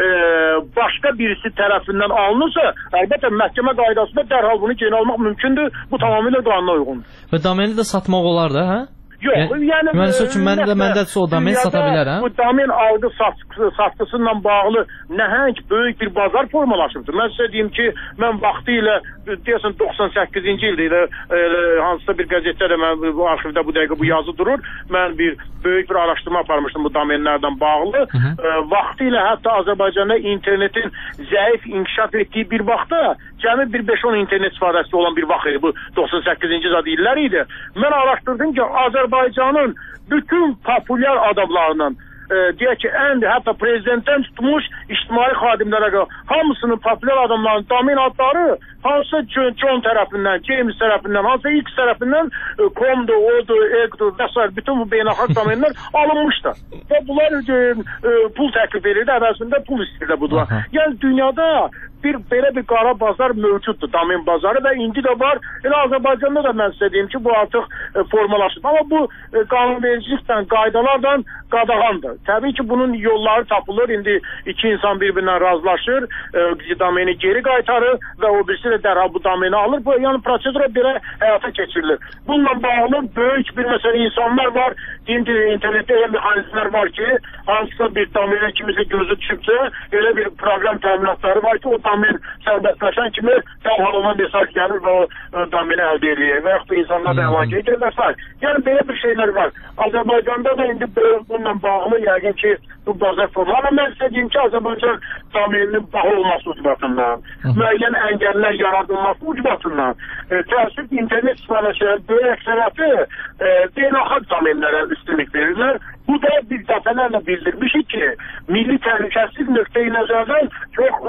e, başqa birisi tərəfindən alınırsa, əlbəttə məhkəmə qaydasında dərhal bunu geri almaq mümkündür. Bu tamamilə qanuna uyğundur. Və domeni də satmaq olar da, hə? Yox, yəni, yəni mühendis üçün mən də məndədirsə o domen sata bilərəm. Bu domen algı satqısıyla bağlı nəhəng böyük bir bazar formalaşıbdır. Mən sizə deyim ki, mən vaxtı ilə deyəsən doxsan səkkizinci ildə ilə e, hansısa bir qəzetdə də mən bu arxivdə bu dəqiqə bu yazı durur. Mən bir böyük bir araşdırma aparmışdım bu domenlərdən bağlı. E, vaxtı ilə hətta Azərbaycanda internetin zəif inkişaf etdiyi bir vaxtda cəmi bir beş on internet istifadəçisi olan bir vaxt idi. Bu doxsan səkkizinci illər idi. Mən araşdırdım ki, Azərbaycanın bütün populyar adamlarının e, deyək ki, ən hətta prezidentdən tutmuş ictimai xadimlərə qədər hamısının populyar adamlarının domen adları hansı John tərəfindən, James tərəfindən, hansı X tərəfindən e, komdu, odu, egdu və s. bütün bu beynəlxalq domenlər alınmışdı. Və bunlar e, e, pul təklif edirdi, əvəzində pul istəyirdi budur. Yəni dünyada bir belə bir qara bazar mövcuddur, domen bazarı və indi də var. Elə Azərbaycanda da mən sizə deyim ki, bu artıq e, formalaşıb. Amma bu e, qanunvericilikdən, qaydalardan qadağandır. Təbii ki, bunun yolları tapılır. İndi iki insan bir-birindən razılaşır, e, domeni geri qaytarır və o birisi də dərhal bu domeni alır. Bu, yəni prosedura belə həyata keçirilir. Bununla bağlı böyük bir məsələ insanlar var. Deyim ki, internetdə elə mexanizmlər var ki, hansısa bir domeni kimisə gözü düşübsə, elə bir proqram təminatları var ki, o domen sərbəstləşən kimi dərhal ona mesaj gəlir və o domeni əldə edir. Və yaxud da insanlar da əlaqə edir və s. Yəni belə bir şeylər var. Azərbaycanda da indi bununla bağlı yəqin ki, bu bazar formalar. Amma mən sizə deyim ki, Azərbaycan domeninin baha olması ucbatından, müəyyən əngəllər yaradılması ucbatından, e, təəssüf internet istifadəçilərin böyük əksəriyyəti e, beynəlxalq domenlərə üstünlük verirlər. Bu da biz dəfələrlə bildirmişik ki, milli təhlükəsizlik nöqteyi nəzərdən çox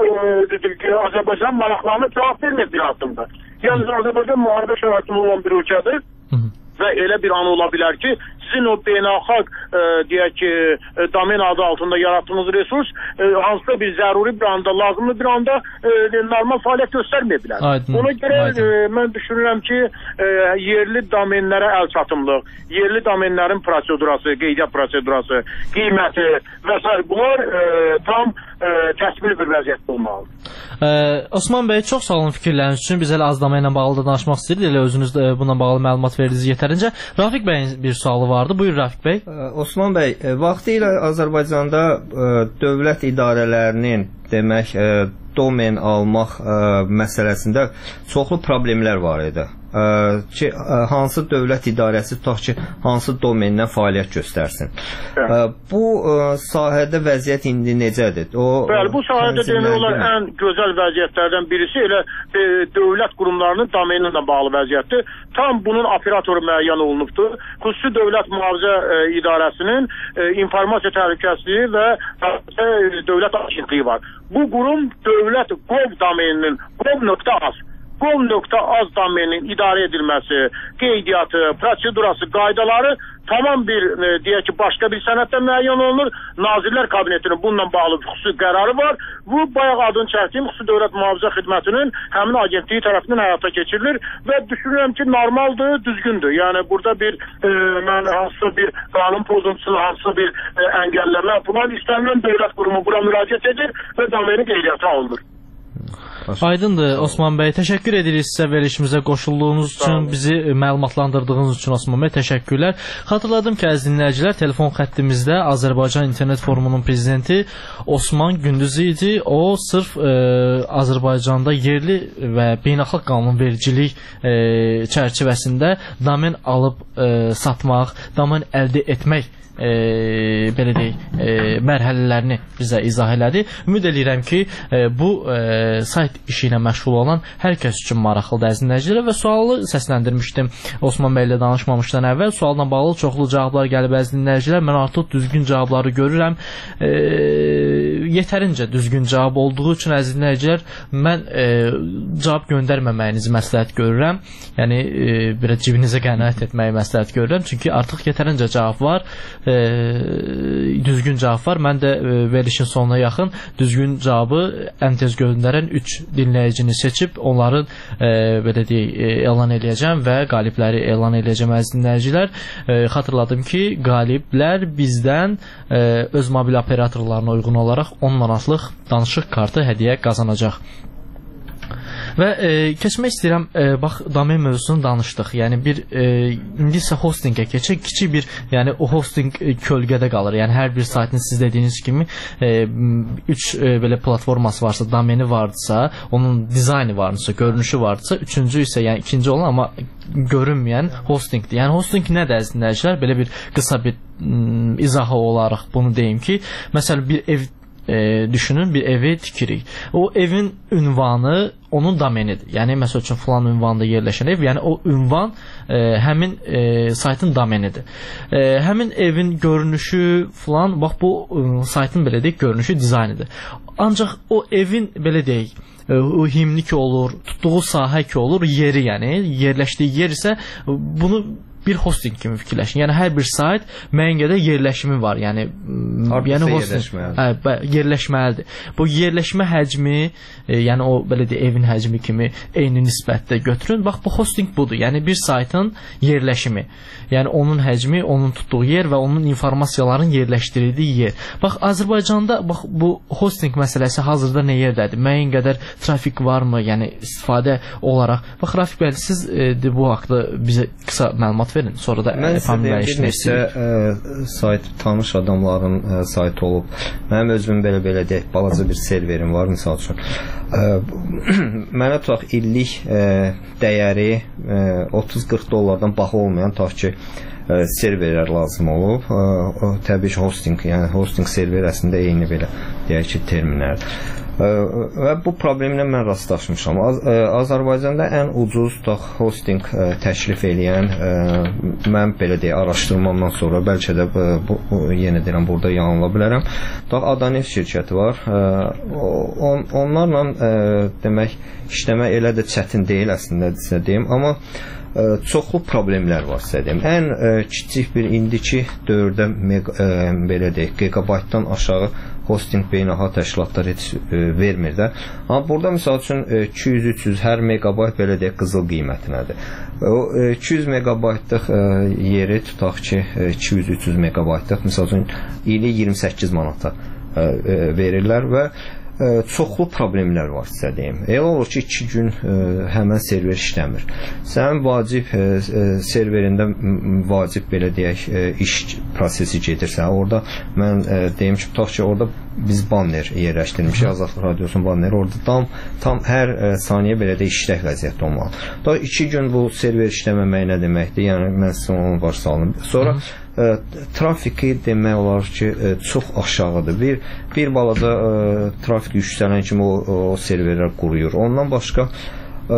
e, Azərbaycan maraqlarına cavab vermir bir addımda. Yəni Azərbaycan müharibə şəraitində olan bir ölkədir. Və elə bir an ola bilər ki, sizin o beynəlxalq e, deyək ki, e, domen adı altında yaratdığınız resurs e, hansısa bir zəruri bir anda, lazımlı bir anda e, normal fəaliyyət göstərməyə bilər. Aydın, ona görə e, mən düşünürəm ki, e, yerli domenlərə əl çatımlıq, yerli domenlərin prosedurası, qeydiyyat prosedurası, qiyməti və s. bunlar e, tam e, təsvir bir vəziyyətdə olmalıdır. Ee, Osman bəy, çox sağ olun fikirləriniz üçün. Biz elə az domenlə bağlı da danışmaq istəyirdik. Elə özünüz e, bununla bağlı məlumat verdiniz yetərincə. Rafiq bəyin bir sualı vardı. Buyur Rafiq bəy. Osman bəy, vaxtı ilə Azərbaycanda ə, dövlət idarələrinin demək ə, domen almaq ə, məsələsində çoxlu problemlər var idi. Ə, ki, ə, hansı dövlət idarəsi tutaq ki, hansı domendən fəaliyyət göstərsin. Ə, bu ə, sahədə vəziyyət indi necədir? O, Bəli, bu sahədə demək olar ən gözəl vəziyyətlərdən birisi elə e, dövlət qurumlarının domeni ilə bağlı vəziyyətdir. Tam bunun operatoru müəyyən olunubdur. Xüsusi Dövlət Mühafizə e, İdarəsinin e, informasiya təhlükəsizliyi və e, dövlət agentliyi var. Bu qurum dövlət gov domeninin gov.az gov.az domeninin idarə edilməsi, qeydiyyatı, prosedurası, qaydaları tamam bir e, deyək ki, başqa bir sənəddə müəyyən olunur. Nazirlər Kabinetinin bununla bağlı xüsusi qərarı var. Bu bayaq adını çəkdiyim Xüsusi Dövlət Mühafizə Xidmətinin həmin agentliyi tərəfindən həyata keçirilir və düşünürəm ki, normaldır, düzgündür. Yəni burada bir e, mən hansısa bir qanun pozuntusu, hansısa bir e, əngəlləmə falan istənilən dövlət qurumu bura müraciət edir və domeni qeydiyyata alınır. Aydındır Osman bəy, təşəkkür edirik sizə verilişimizə qoşulduğunuz üçün, bizi məlumatlandırdığınız üçün Osman bəy, təşəkkürlər. Xatırladım ki, əziz dinləyicilər, telefon xəttimizdə Azərbaycan İnternet Forumunun prezidenti Osman Gündüzü idi. O sırf e, Azərbaycanda yerli və beynəlxalq qanunvericilik e, çərçivəsində domen alıb e, satmaq, domen əldə etmək E, belə deyək, e, mərhələlərini bizə izah elədi. Ümid edirəm ki, e, bu e, sayt işi ilə məşğul olan hər kəs üçün maraqlıdır əziz dinləyicilər və sualı səsləndirmişdim Osman bəy ilə danışmamışdan əvvəl. Sualla bağlı çoxlu cavablar gəlib əziz dinləyicilər. Mən artıq düzgün cavabları görürəm. E, yetərincə düzgün cavab olduğu üçün əziz dinləyicilər, mən e, cavab göndərməməyinizi məsləhət görürəm. Yəni e, belə cibinizə qənaət etməyi məsləhət görürəm. Çünki artıq yetərincə cavab var. E, düzgün cavab var. Mən də e, verilişin sonuna yaxın düzgün cavabı ən tez göndərən üç dinləyicini seçib onların e, belə deyək, e, elan eləyəcəm və qalibləri elan eləyəcəm əziz dinləyicilər. E, xatırladım ki, qaliblər bizdən e, öz mobil operatorlarına uyğun olaraq on manatlıq danışıq kartı hədiyyə qazanacaq. Və e, keçmək istəyirəm, e, bax, domen mövzusunu danışdıq. Yəni bir e, indi isə hostingə keçək. Kiçik bir, yəni o hosting e, kölgədə qalır. Yəni hər bir saytın siz dediyiniz kimi e, üç e, belə platforması varsa, domeni varsa, onun dizaynı varsa, görünüşü varsa, üçüncü isə, yəni ikinci olan amma görünməyən hostingdir. Yəni hosting nədir əziz dinləyicilər? Belə bir qısa bir m, izahı olaraq bunu deyim ki, məsələn bir ev E, düşünün, bir evi tikirik. O evin ünvanı onun domenidir. Yəni məsəl üçün filan ünvanda yerləşən ev, yəni o ünvan e, həmin e, saytın domenidir. E, həmin evin görünüşü filan, bax bu e, saytın belə deyək, görünüşü, dizaynidir. Ancaq o evin belə deyək, e, o himni ki olur, tutduğu sahə ki olur, yeri, yəni yerləşdiyi yer isə bunu bir hosting kimi fikirləşin. Yəni hər bir sayt müəyyən qədər yerləşimi var. Yəni yəni hosting hə, yerləşməlidir. Bu yerləşmə həcmi, e, yəni o belə deyə evin həcmi kimi eyni nisbətdə götürün. Bax bu hosting budur. Yəni bir saytın yerləşimi. Yəni onun həcmi, onun tutduğu yer və onun informasiyaların yerləşdirildiyi yer. Bax Azərbaycanda bax bu hosting məsələsi hazırda nə yerdədir? Müəyyən qədər trafik varmı? Yəni istifadə olaraq. Bax Rafiq bəy, siz e, de, bu haqqda bizə qısa məlumat verin. Sonra da mən sizə bir neçə e, sayt, tanış adamların e, saytı olub. Mənim özümün belə-belə deyək, balaca bir serverim var, misal üçün. E, mənə tutaq illik e, dəyəri e, otuz qırx dollardan baha olmayan, tutaq ki, e, serverlər lazım olub. E, təbii ki, hosting, yəni hosting server əslində eyni belə deyək ki, terminlərdir. Və bu problemlə mən rastlaşmışam. Az, ə, Azərbaycanda ən ucuz tutaq hosting ə, təklif eləyən ə, mən belə deyə araşdırmamdan sonra bəlkə də ə, bu, bu, yenə deyirəm burada yanıla bilərəm. Tutaq Adanef şirkəti var. Ə, on, onlarla ə, demək işləmək elə də çətin deyil əslində sizə deyim, amma ə, çoxlu problemlər var sizə deyim. Ən ə, kiçik bir indiki dövrdə mega, ə, belə deyək gigabaytdan aşağı hosting beynəlxalq təşkilatlar heç e, vermir də. Amma burada misal üçün e, iki yüz üç yüz hər megabayt belə deyək qızıl qiymətinədir. O e, iki yüz megabaytlıq e, yeri tutaq ki, e, iki yüz üç yüz megabaytlıq misal üçün ili iyirmi səkkiz manata e, e, verirlər və e, çoxlu problemlər var sizə deyim. Elə olur ki, iki gün e, həmən server işləmir. Sənin vacib e, e, serverində vacib belə deyək e, iş prosesi gedirsə, orada mən e, deyim ki, tutaq ki, orada biz banner yerləşdirmişik, Azadlıq Radiosunun banneri, orada tam, tam hər e, saniyə belə də işlək vəziyyətdə olmalı. Da iki gün bu server işləməmək nə deməkdir? Yəni mən sizə onu başa salım. Sonra e, trafiki demək olar ki, e, çox aşağıdır. Bir, bir balaca e, trafik yüksələn kimi o, o serverlər quruyur. Ondan başqa Ə,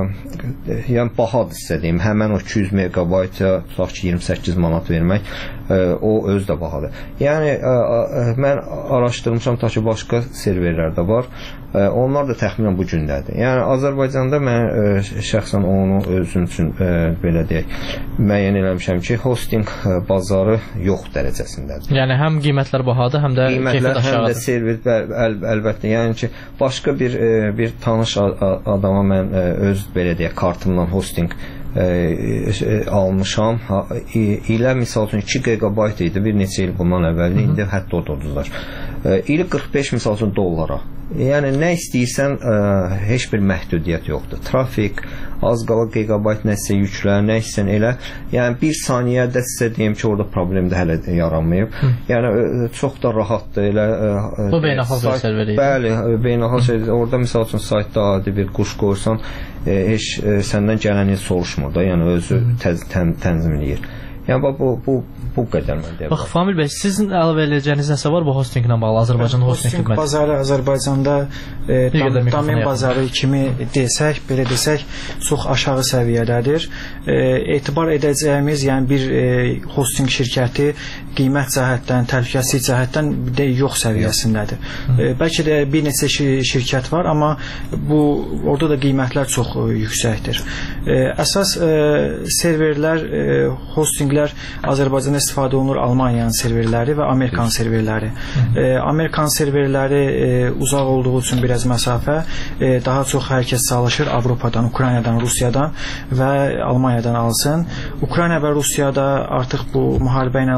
yəni bahadır sizə deyim, həmən o iki yüz megabayta tutaq ki, iyirmi səkkiz manat vermək, ə, o öz də bahadır. Yəni ə, ə, mən araşdırmışam, ta ki başqa serverlər də var, ə, onlar da təxminən bu gündədir. Yəni Azərbaycanda mən ə, şəxsən onu özüm üçün ə, belə deyək, müəyyən eləmişəm ki, hosting ə, bazarı yox dərəcəsindədir. Yəni həm qiymətlər bahadır, həm də qiymətlər, həm də server əl, əlbəttə, yəni ki, başqa bir ə, bir tanış adama mən öz belə deyək kartımdan hosting e, e, almışam. Ha, ilə misal üçün iki gigabayt idi bir neçə il bundan əvvəl, indi hətta o da uduzlar. E, ili qırx beş misal üçün dollara. Yəni nə istəyirsən ə, heç bir məhdudiyyət yoxdur. Trafik, az qala gigabayt nəsə yüklər, nə istəyirsən elə. Yəni bir saniyədə sizə deyim ki, orada problem də hələ yaranmayıb. Hı. Yəni ə, çox da rahatdır elə. Ə, Bu beynəlxalq serveri. Bəli, beynəlxalq serveri. Orada məsəl üçün saytda adi bir quş qoysan, ə, heç ə, səndən gələni soruşmur da, yəni özü təz, tən, tənzimləyir. Yəni bu bu bu qədər mən deyirəm. Bax Famil bəy, sizin əlavə edəcəyiniz nəsə var bu hostinglə bağlı Azərbaycan hosting xidməti? Hosting bazarı Azərbaycanda e, dam, domen bazarı kimi desək, belə desək, çox aşağı səviyyədədir. E, etibar edəcəyimiz, yəni bir e, hosting şirkəti qiymət cəhətdən, təhlükəsizlik cəhətdən də yox səviyyəsindədir. E, bəlkə də bir neçə şirkət var, amma bu orada da qiymətlər çox e, yüksəkdir. E, əsas e, serverlər, e, hostinglər Azərbaycanda istifadə olunur Almaniyanın serverləri və Amerikan serverləri. E, Amerikan serverləri e, uzaq olduğu üçün biraz məsafə, e, daha çox hər kəs çalışır Avropadan, Ukraynadan, Rusiyadan və Almaniyadan alsın. Ukrayna və Rusiyada artıq bu müharibə ilə əlaqədar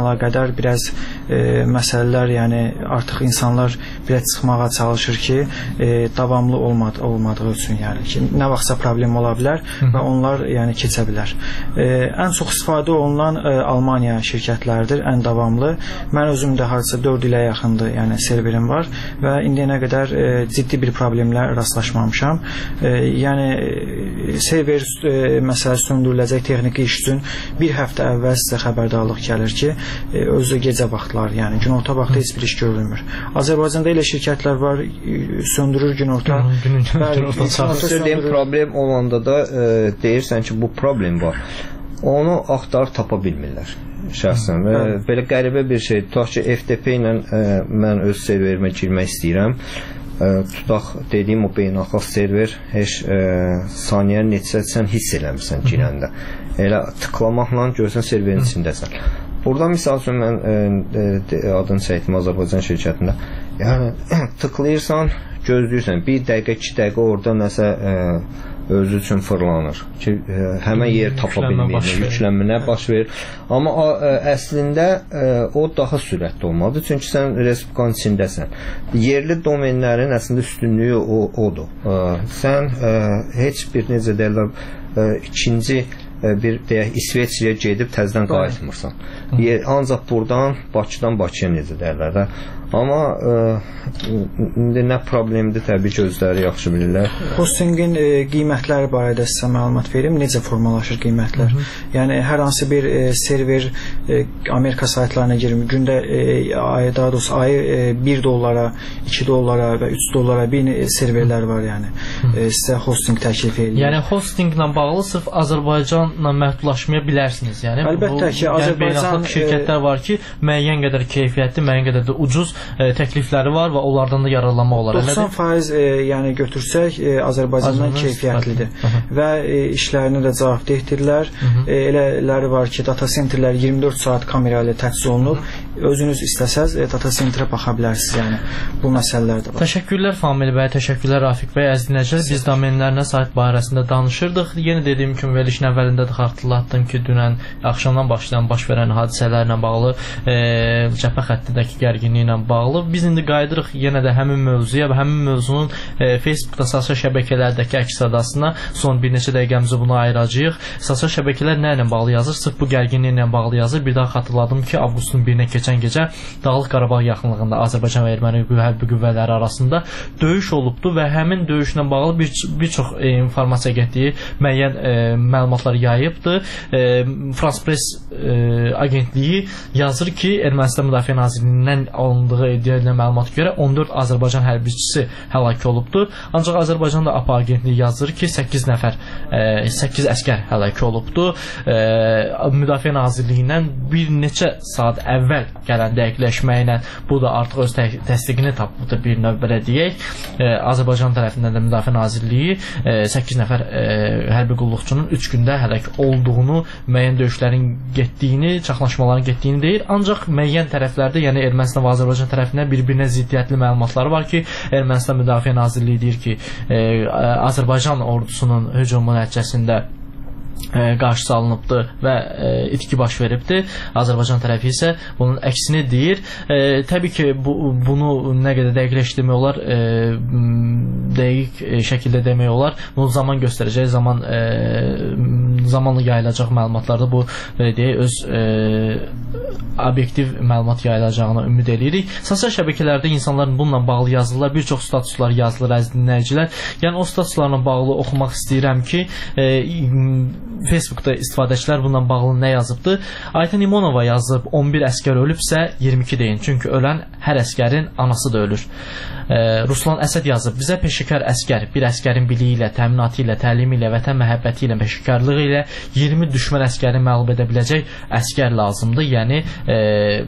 məsələlər biraz e, məsələlər, yəni artıq insanlar biraz çıxmağa çalışır ki, e, davamlı olmad olmadığı üçün, yəni ki, nə vaxtsa problem ola bilər və onlar yəni keçə bilər. E, ən çox istifadə olunan e, Almaniya şirkətləridir, ən davamlı. Mən özüm də hardasa dörd ilə yaxındır, yəni serverim var və indiyənə qədər e, ciddi bir problemlə rastlaşmamışam. E, yəni e, server e, məsələ söndürüləcək texniki iş üçün bir həftə əvvəl sizə xəbərdarlıq gəlir ki, e, özü gecə vaxtlar, yəni günorta vaxtı heç bir iş görülmür. Azərbaycanda elə şirkətlər var, söndürür günorta. Söyləyim problem olanda da e, deyirsən ki, bu problem var. Onu axtarıb tapa bilmirlər şəxsən. Və belə qəribə bir şey. Tutaq ki, F T P ilə e, mən öz serverimə girmək istəyirəm. E, tutaq dediyim o beynəlxalq server heç e, saniyə neçə sən hiss eləmirsən girəndə. Elə tıklamaqla görsən serverin içindəsən. Burada misal üçün mən e, e, adını çəkdim Azərbaycan şirkətində. Yəni tıklayırsan, gözləyirsən bir dəqiqə, iki dəqiqə orada nəsə e, özü üçün fırlanır ki, e, həmən yer tapa bilmir, yüklənmə baş verir. Amma ə, əslində ə, o daha sürətli olmalıdır. Çünki sən respublikanın içindəsən. Yerli domenlərin əslində üstünlüyü o, odur. Ə, sən ə, heç bir necə deyirlər, ə, ikinci ə, bir deyək İsveçrəyə gedib təzədən qayıtmırsan. Yer, ancaq buradan Bakıdan Bakıya necə deyirlər də. Amma ə, indi nə problemdir, təbii ki, özləri yaxşı bilirlər. Hostingin e, qiymətləri barədə sizə məlumat verim. Necə formalaşır qiymətlər? Hı -hı. Yəni hər hansı bir e, server e, Amerika saytlarına girir. Gündə e, ay, daha doğrusu ayı e, bir dollara, iki dollara və üç dollara bir e, serverlər var, yəni. E, sizə hosting təklif edir. Yəni hostinglə bağlı sırf Azərbaycanla məhdudlaşmaya bilərsiniz. Yəni əlbəttə ki, yəni, Azərbaycan şirkətlər var ki, müəyyən qədər keyfiyyətli, müəyyən qədər də ucuz e, təklifləri var və onlardan da yararlanmaq olar. doxsan faiz e, yəni götürsək e, Azərbaycandan keyfiyyətlidir və e, işlərinə də cavabdehdirlər. E, elələri var ki, data centerlər iyirmi dörd saat kamera ilə təchiz olunub. Özünüz istəsəz e, data centerə baxa bilərsiniz, yəni bu məsələlər də var. Təşəkkürlər Famil bəy, təşəkkürlər Rafiq bəy, əziz dinləyicilər. Biz domenlərinə sayt barəsində danışırdıq. Yenə dediyim kimi verilişin əvvəlində də xatırlatdım ki, dünən axşamdan başlayan baş verən hadisələrlə bağlı, e, cəbhə xəttindəki gərginliyi ilə bağlı biz indi qayıdırıq yenə də həmin mövzuya və həmin mövzunun e, Facebookda sosial şəbəkələrdəki əks-sədasına son bir neçə dəqiqəmizi buna ayıracağıq. Sosial şəbəkələr nə ilə bağlı yazır? Sırf bu gərginliyi ilə bağlı yazır. Bir daha xatırladım ki, avqustun birinə keçən gecə Dağlıq Qarabağ yaxınlığında Azərbaycan və Erməni hərbi qüvvələri arasında döyüş olubdu və həmin döyüşlə bağlı bir, bir çox e, informasiya getdiyi müəyyən e, məlumatlar yayıbdı. E, France Press e, agentliyi yazır ki, Ermənistan Müdafiə Nazirliyindən alındığı iddia edilən məlumata görə on dörd Azərbaycan hərbiçisi həlak olubdu. Ancaq Azərbaycanda A P A agentliyi yazır ki, səkkiz nəfər, e, səkkiz əskər həlak olubdu. E, Müdafiə Nazirliyindən bir neçə saat əvvəl gələn dəqiqləşməklə bu da artıq öz təsdiqini tapıbdı bir növ belə deyək. E, Azərbaycan tərəfindən də Müdafiə Nazirliyi e, səkkiz nəfər e, hərbi qulluqçunun üç gündə həlak olduğunu, müəyyən döyüşlərin getdiyini, çaxnaşmaların getdiyini deyir. Ancaq müəyyən tərəflərdə, yəni Ermənistan və Azərbaycan tərəfindən bir-birinə ziddiyyətli məlumatları var ki, Ermənistan Müdafiə Nazirliyi deyir ki, e, Azərbaycan ordusunun hücumu nəticəsində qarşısı alınıbdı və e, itki baş veribdi. Azərbaycan tərəfi isə bunun əksini deyir. E, təbii ki, bu, bunu nə qədər dəqiqləşdirmək olar, e, dəqiq e, şəkildə demək olar. Bunu zaman göstərəcək, zaman e, zamanla yayılacaq məlumatlarda bu e, deyək, öz e, obyektiv məlumat yayılacağına ümid edirik. Sosial şəbəkələrdə insanların bununla bağlı yazılar, bir çox statuslar yazılır, əziz dinləyicilər. Yəni o statuslarla bağlı oxumaq istəyirəm ki, e, Facebookda istifadəçilər bununla bağlı nə yazıbdı? Ayten İmonova yazıb, on bir əskər ölübsə iyirmi iki deyin. Çünki ölən hər əskərin anası da ölür. E, Ruslan Əsəd yazıb, bizə peşəkar əskər, bir əskərin biliyi ilə, təminatı ilə, təlimi ilə, vətən məhəbbəti ilə, peşəkarlığı ilə iyirmi düşmən əskəri məğlub edə biləcək əskər lazımdır. Yəni e,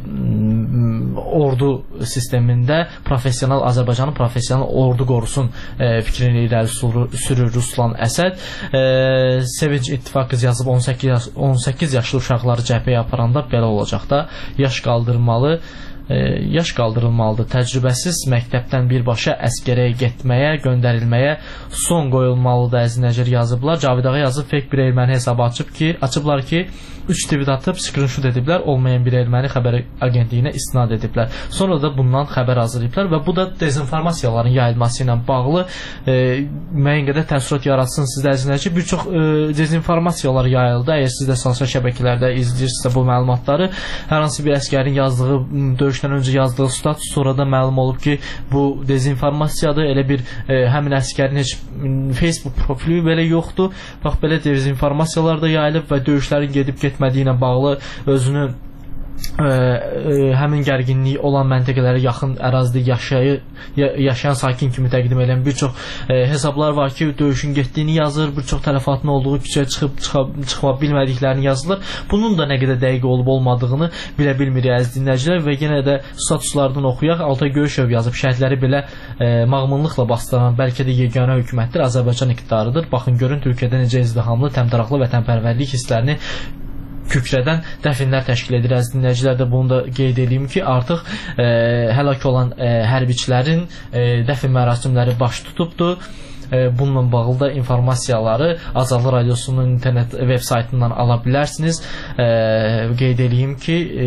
ordu sistemində professional, Azərbaycanın professional ordu qorusun e, fikrini irəli sürür Ruslan Əsəd. E, Sevinç İttifaq qız yazıb, on səkkiz yaşlı uşaqları cəbhəyə aparanda belə olacaq da, yaş qaldırmalı. yaş qaldırılmalıdır. Təcrübəsiz məktəbdən birbaşa əskərəyə getməyə, göndərilməyə son qoyulmalıdır əzinəcər yazıblar. Cavid Ağa yazıb fake bir erməni hesabı açıb ki, açıblar ki, üç tweet atıb, screenshot ediblər, olmayan bir erməni xəbər agentliyinə istinad ediblər. Sonra da bundan xəbər hazırlayıblar və bu da dezinformasiyaların yayılması ilə bağlı e, müəyyən qədər təəssürat yaratsın sizdə əzinlər ki, bir çox e, dezinformasiyalar yayıldı. Əgər siz də sosial şəbəkələrdə izləyirsinizsə bu məlumatları, hər hansı bir əskərin yazdığı, döyüşdən öncə yazdığı status sonra da məlum olub ki, bu dezinformasiyadır. Elə bir e, həmin əskərin heç Facebook profili belə yoxdur. Bax, belə dezinformasiyalar da yayılıb və döyüşlərin gedib getmədiyi ilə bağlı özünü Ə, ə, həmin gərginlik olan məntəqələrə yaxın ərazidə yaşayı, yaşayan sakin kimi təqdim edən bir çox ə, hesablar var ki, döyüşün getdiyini yazır, bir çox tələfatın olduğu küçəyə çıxıb çıxa, çıxa bilmədiklərini yazılır. Bunun da nə qədər dəqiq olub olmadığını bilə bilmirik əziz dinləyicilər və yenə də statuslardan oxuyaq. Altay Göyüşev yazıb, şəhidləri belə ə, mağmunluqla bastıran bəlkə də yeganə hökumətdir, Azərbaycan iqtidarıdır. Baxın, görün Türkiyədə necə izdihamlı, təmtəraqlı vətənpərvərlik hisslərini kükrədən dəfinlər təşkil edir. Əziz dinləyicilər də bunu da qeyd edeyim ki, artıq e, həlak olan e, hərbiçilərin e, dəfin mərasimləri baş tutubdur. E, bununla bağlı da informasiyaları Azadlıq Radiosunun internet veb saytından ala bilərsiniz. E, qeyd edeyim ki, e,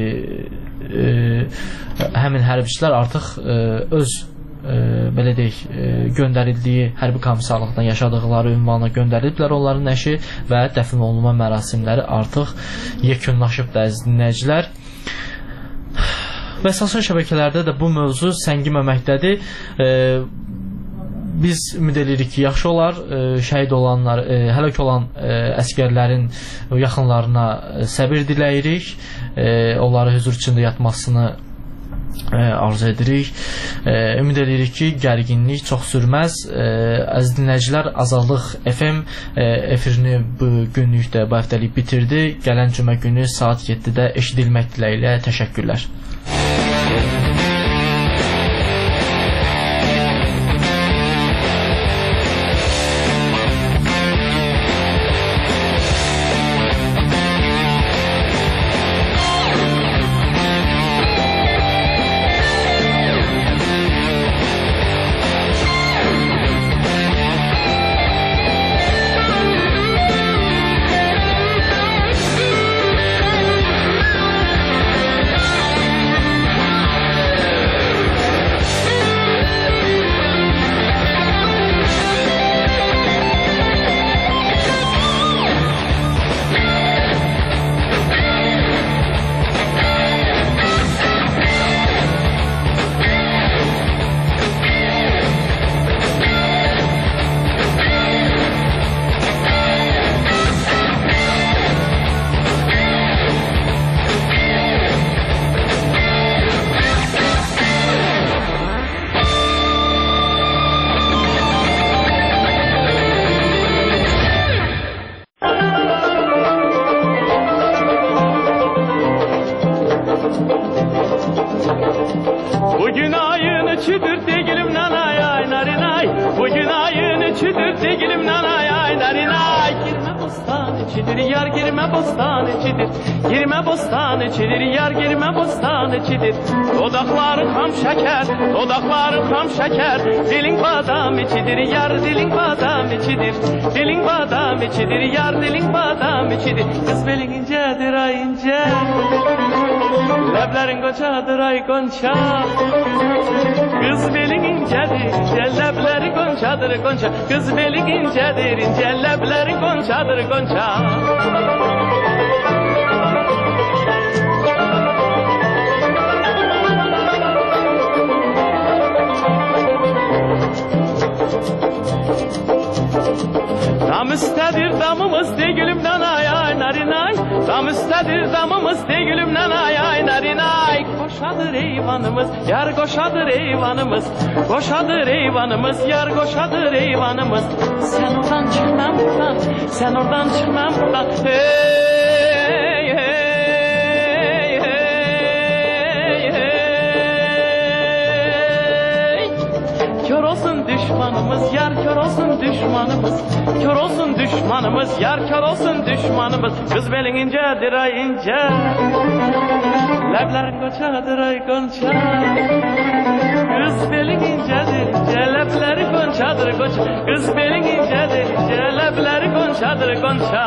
e, həmin hərbiçilər artıq e, öz E, belə deyək, e, göndərildiyi hərbi komissarlıqdan yaşadıqları ünvana göndəriliblər onların nəşi və dəfn olunma mərasimləri artıq yekunlaşıb da əziz dinləyicilər. Və sosial şəbəkələrdə də bu mövzu səngiməməkdədir. E, biz ümid edirik ki, yaxşı olar, e, şəhid olanlar, e, həlak olan e, əskərlərin yaxınlarına e, səbir diləyirik, e, onları hüzur içində yatmasını arzu edirik. E, ümid edirik ki, gərginlik çox sürməz. E, əziz dinləyicilər, Azadlıq F M e, efirini bu günlük də bu həftəlik bitirdi. Gələn cümə günü saat yeddidə eşidilmək diləyilə təşəkkürlər. Dodaqların xam şəkər, dodaqların xam şəkər, dilin badam içidir, yar dilin badam içidir, dilin badam içidir, yar dilin badam içidir. Qız belin incədir, ay incə, ləblərin qonçadır, ay qonça. Qız belin incədir, incə, ləbləri qonçadır, qonça. Qız belin incədir, incə, ləbləri qonçadır, qonça. Dam üstədir damımız de gülümdən ay ay narinay. Dam üstədir damımız de gülümdən ay ay narinay. Qoşadır eyvanımız, yar qoşadır eyvanımız. Qoşadır eyvanımız, yar qoşadır eyvanımız. Sən oradan çıx mən buradan, sən oradan çıx mən buradan. Hey hey hey hey. Kör olsun düşmanımız, yar kör olsun düşmanımız. Kör olsun düşmanımız, yar kör olsun düşmanımız. Kız belin incedir ay ince, Ləblərin qonçadır ay qonça. Qız belin incədir, incə ləbləri qonçadır qonça. Qız belin incədir, incə ləbləri qonçadır qonça.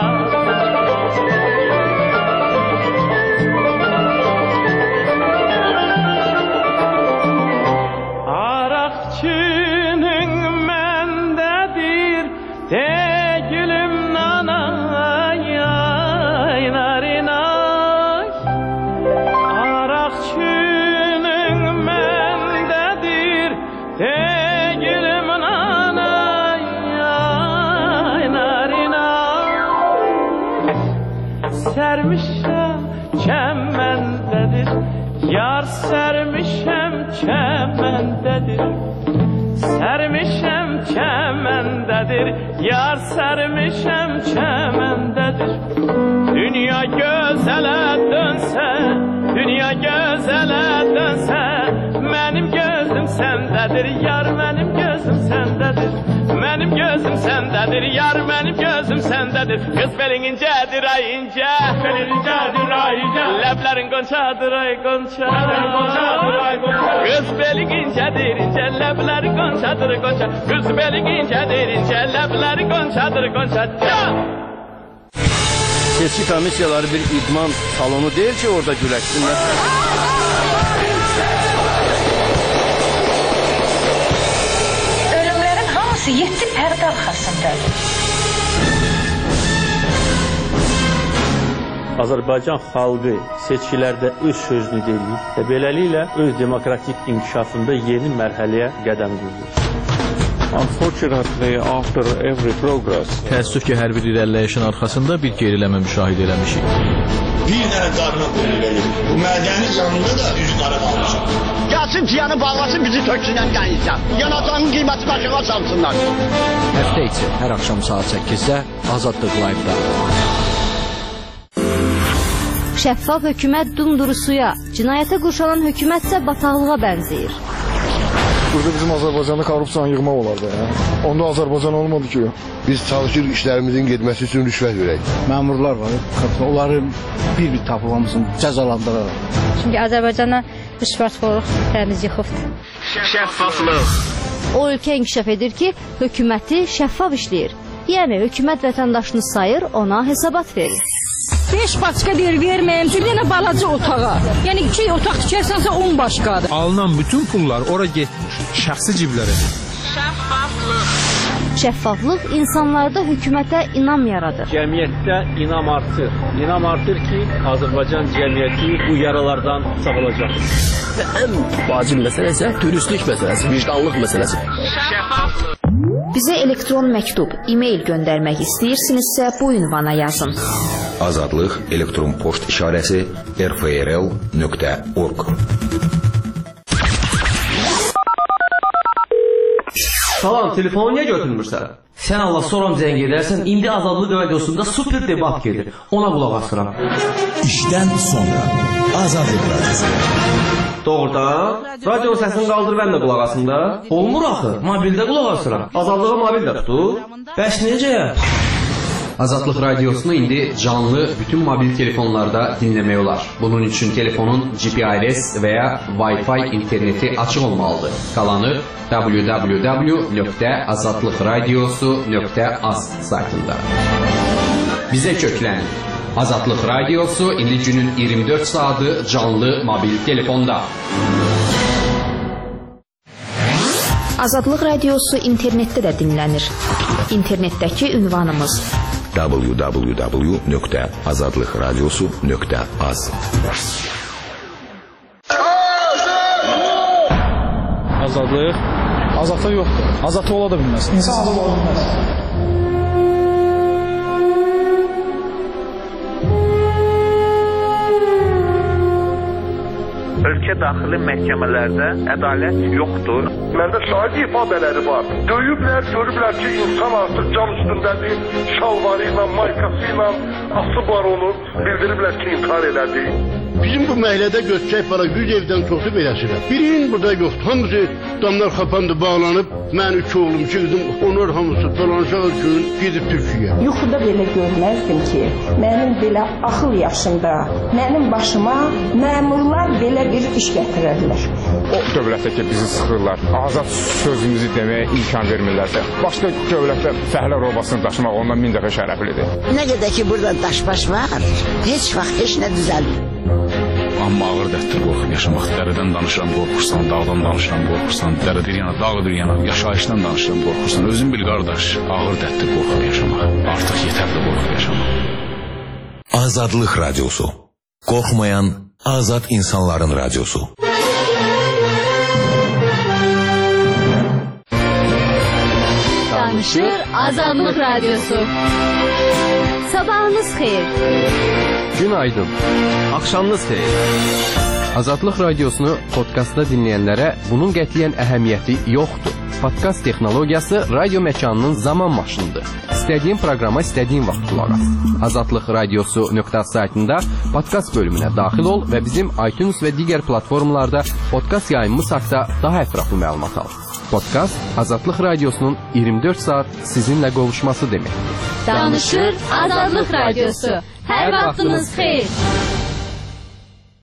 Araqçının məndədir, tegülüm nanay, ay narinay. Araqçının məndədir, tegülüm nanay, ay narinay. Sərmişəm çəməndədir, yar sərmişəm çəməndədir. Sərmişəm çəməndədir, yar sərmişəm çəməndədir. Dünya gözələ dönsə, dünya gözələ dönsə, mənim gözüm səndədir, yar mənim gözüm səndədir. Mənim gözüm səndədir, yar mənim gözüm səndədir. Qız belin incədir ay incə, belin incədir ay incə. Ləblərin qonçadır ay qonça, ləblərin qonçadır ay qonça. Qız belin incədir incə, ləbləri qonçadır qonça. Qız belin incədir incə, ləbləri qonçadır qonça. Seçki komissiyaları bir idman salonu deyil ki, orada güləşsinlər. Yedi pərdə arxasındadır. Azərbaycan xalqı seçkilərdə öz sözünü deyir və beləliklə öz demokratik inkişafında yeni mərhələyə qədəm qoyur. Unfortunately, after every progress, təəssüf ki, hər bir irəliləyişin arxasında bir geriləmə müşahidə eləmişik. Bir dənə qarına qulu verir. Bu mədəni yanında da üzü qara qalmışam. Gəlsin piyanı bağlasın, bizi töksünən qənizdən. Yanacağının qiyməti başına çalsınlar. Həftə içi hər axşam saat səkkizdə Azadlıq Live-da. Şəffaf hökumət dumdurusuya, cinayətə qurşanan hökumətsə bataqlığa bənzəyir. Burada bizim Azərbaycanda korrupsiyanı yığmaq olardı. Ya. Onda Azərbaycan olmadı ki. Biz çalışırıq işlərimizin getməsi üçün rüşvət verək. Məmurlar var, onları bir-bir tapıb hamısını cəzalandıraraq. Çünki Azərbaycana rüşvətxorluq təmiz yıxıbdır. Şəffaflıq. O ölkə inkişaf edir ki, hökuməti şəffaf işləyir. Yəni, hökumət vətəndaşını sayır, ona hesabat verir. beş başqa deyir, verməyim, bir dənə balaca otağa. Yəni, iki otaq tikərsənsə on başqadır. Alınan bütün pullar ora getmiş, şəxsi ciblərə. Şəffaflıq. Şəffaflıq insanlarda hökumətə inam yaradır. Cəmiyyətdə inam artır. İnam artır ki, Azərbaycan cəmiyyəti bu yaralardan sağolacaq. Və ən vacib məsələ isə dürüstlük məsələsi, vicdanlıq məsələsi. Şəffaflıq. Bizə elektron məktub, e-mail göndərmək istəyirsinizsə bu ünvana yazın. Azadlıq elektron poçt işarəsi r f r l nöqtə org. Salam, telefonu niyə götürmürsən? Sən Allah soram zəng edərsən, indi Azadlıq radiosunda super debat gedir. Ona qulaq asıram. İşdən sonra Azadlıq radiosu. Doğrudan, radio səsini qaldır mən də qulaq asım da. Olmur axı, mobildə qulaq asıram. Azadlığı mobildə tutur. Bəs necə? Azadlıq radiosunu indi canlı bütün mobil telefonlarda dinləmək olar. Bunun üçün telefonun G P R S və ya Wi-Fi interneti açıq olmalıdır. Qalanı w w w nöqtə azadlıqradiosu nöqtə az saytında. Bizə köklənin. Azadlıq radiosu indi günün iyirmi dörd saatı canlı mobil telefonda. Azadlıq radiosu internetdə də dinlənir. İnternetdəki ünvanımız w w w nöqtə azadlıqradiosu nöqtə az. Azadlıq azadlıq yoxdur. Azadlıq ola da bilməz. İnsan azad ola bilməz. Ölkə daxili məhkəmələrdə ədalət yoxdur. Məndə şahid ifadələri var. Döyüblər, görüblər ki, insan artıq cam üstündədir, şalvarı ilə, maykası ilə asıblar onu, bildiriblər ki, intihar elədi. Bizim bu məhəllədə götürsək para yüz evdən çoxu beləsidir. Birinin burada yoxdur. Hamısı damlar xapandı, bağlanıb. Mən üç oğlum, iki qızım, onlar hamısı dolanacaq gün gedib Türkiyə. Yuxuda belə görməzdim ki, mənim belə axıl yaşında, mənim başıma məmurlar belə bir iş gətirərlər. O dövlətdə ki, bizi sıxırlar, azad sözümüzü deməyə imkan vermirlərsə, başqa dövlətdə fəhlə robasını daşımaq ondan min dəfə şərəflidir. Nə qədər ki, burada daşbaş var, heç vaxt heç nə düzəlmir. Amma ağır dərddir qorxub yaşamaq. Dərədən danışıram, qorxursan, dağdan danışıram, qorxursan, dərədir yana, dağıdır yana, yaşayışdan danışıram, qorxursan. Özün bil qardaş, ağır dərddir qorxub yaşamaq. Artıq yetərli qorxub yaşamaq. Azadlıq Radyosu. Qorxmayan azad insanların radyosu. Danışır Azadlıq Radyosu. Sabahınız xeyir. Günaydın. Axşamınız xeyir. Azadlıq Radiosunu podkastda dinləyənlərə bunun qətiyyən əhəmiyyəti yoxdur. Podkast texnologiyası radio məkanının zaman maşınıdır. İstədiyin proqrama istədiyin vaxt qulaq as. azadlıq radiosu nöqtə saytında podkast bölümünə daxil ol və bizim iTunes və digər platformalarda podkast yayımımız haqqında daha ətraflı məlumat al. Podkast Azadlıq Radiosunun iyirmi dörd saat sizinlə qovuşması deməkdir. Danışır Azadlıq Radiosu. Hər vaxtınız xeyir.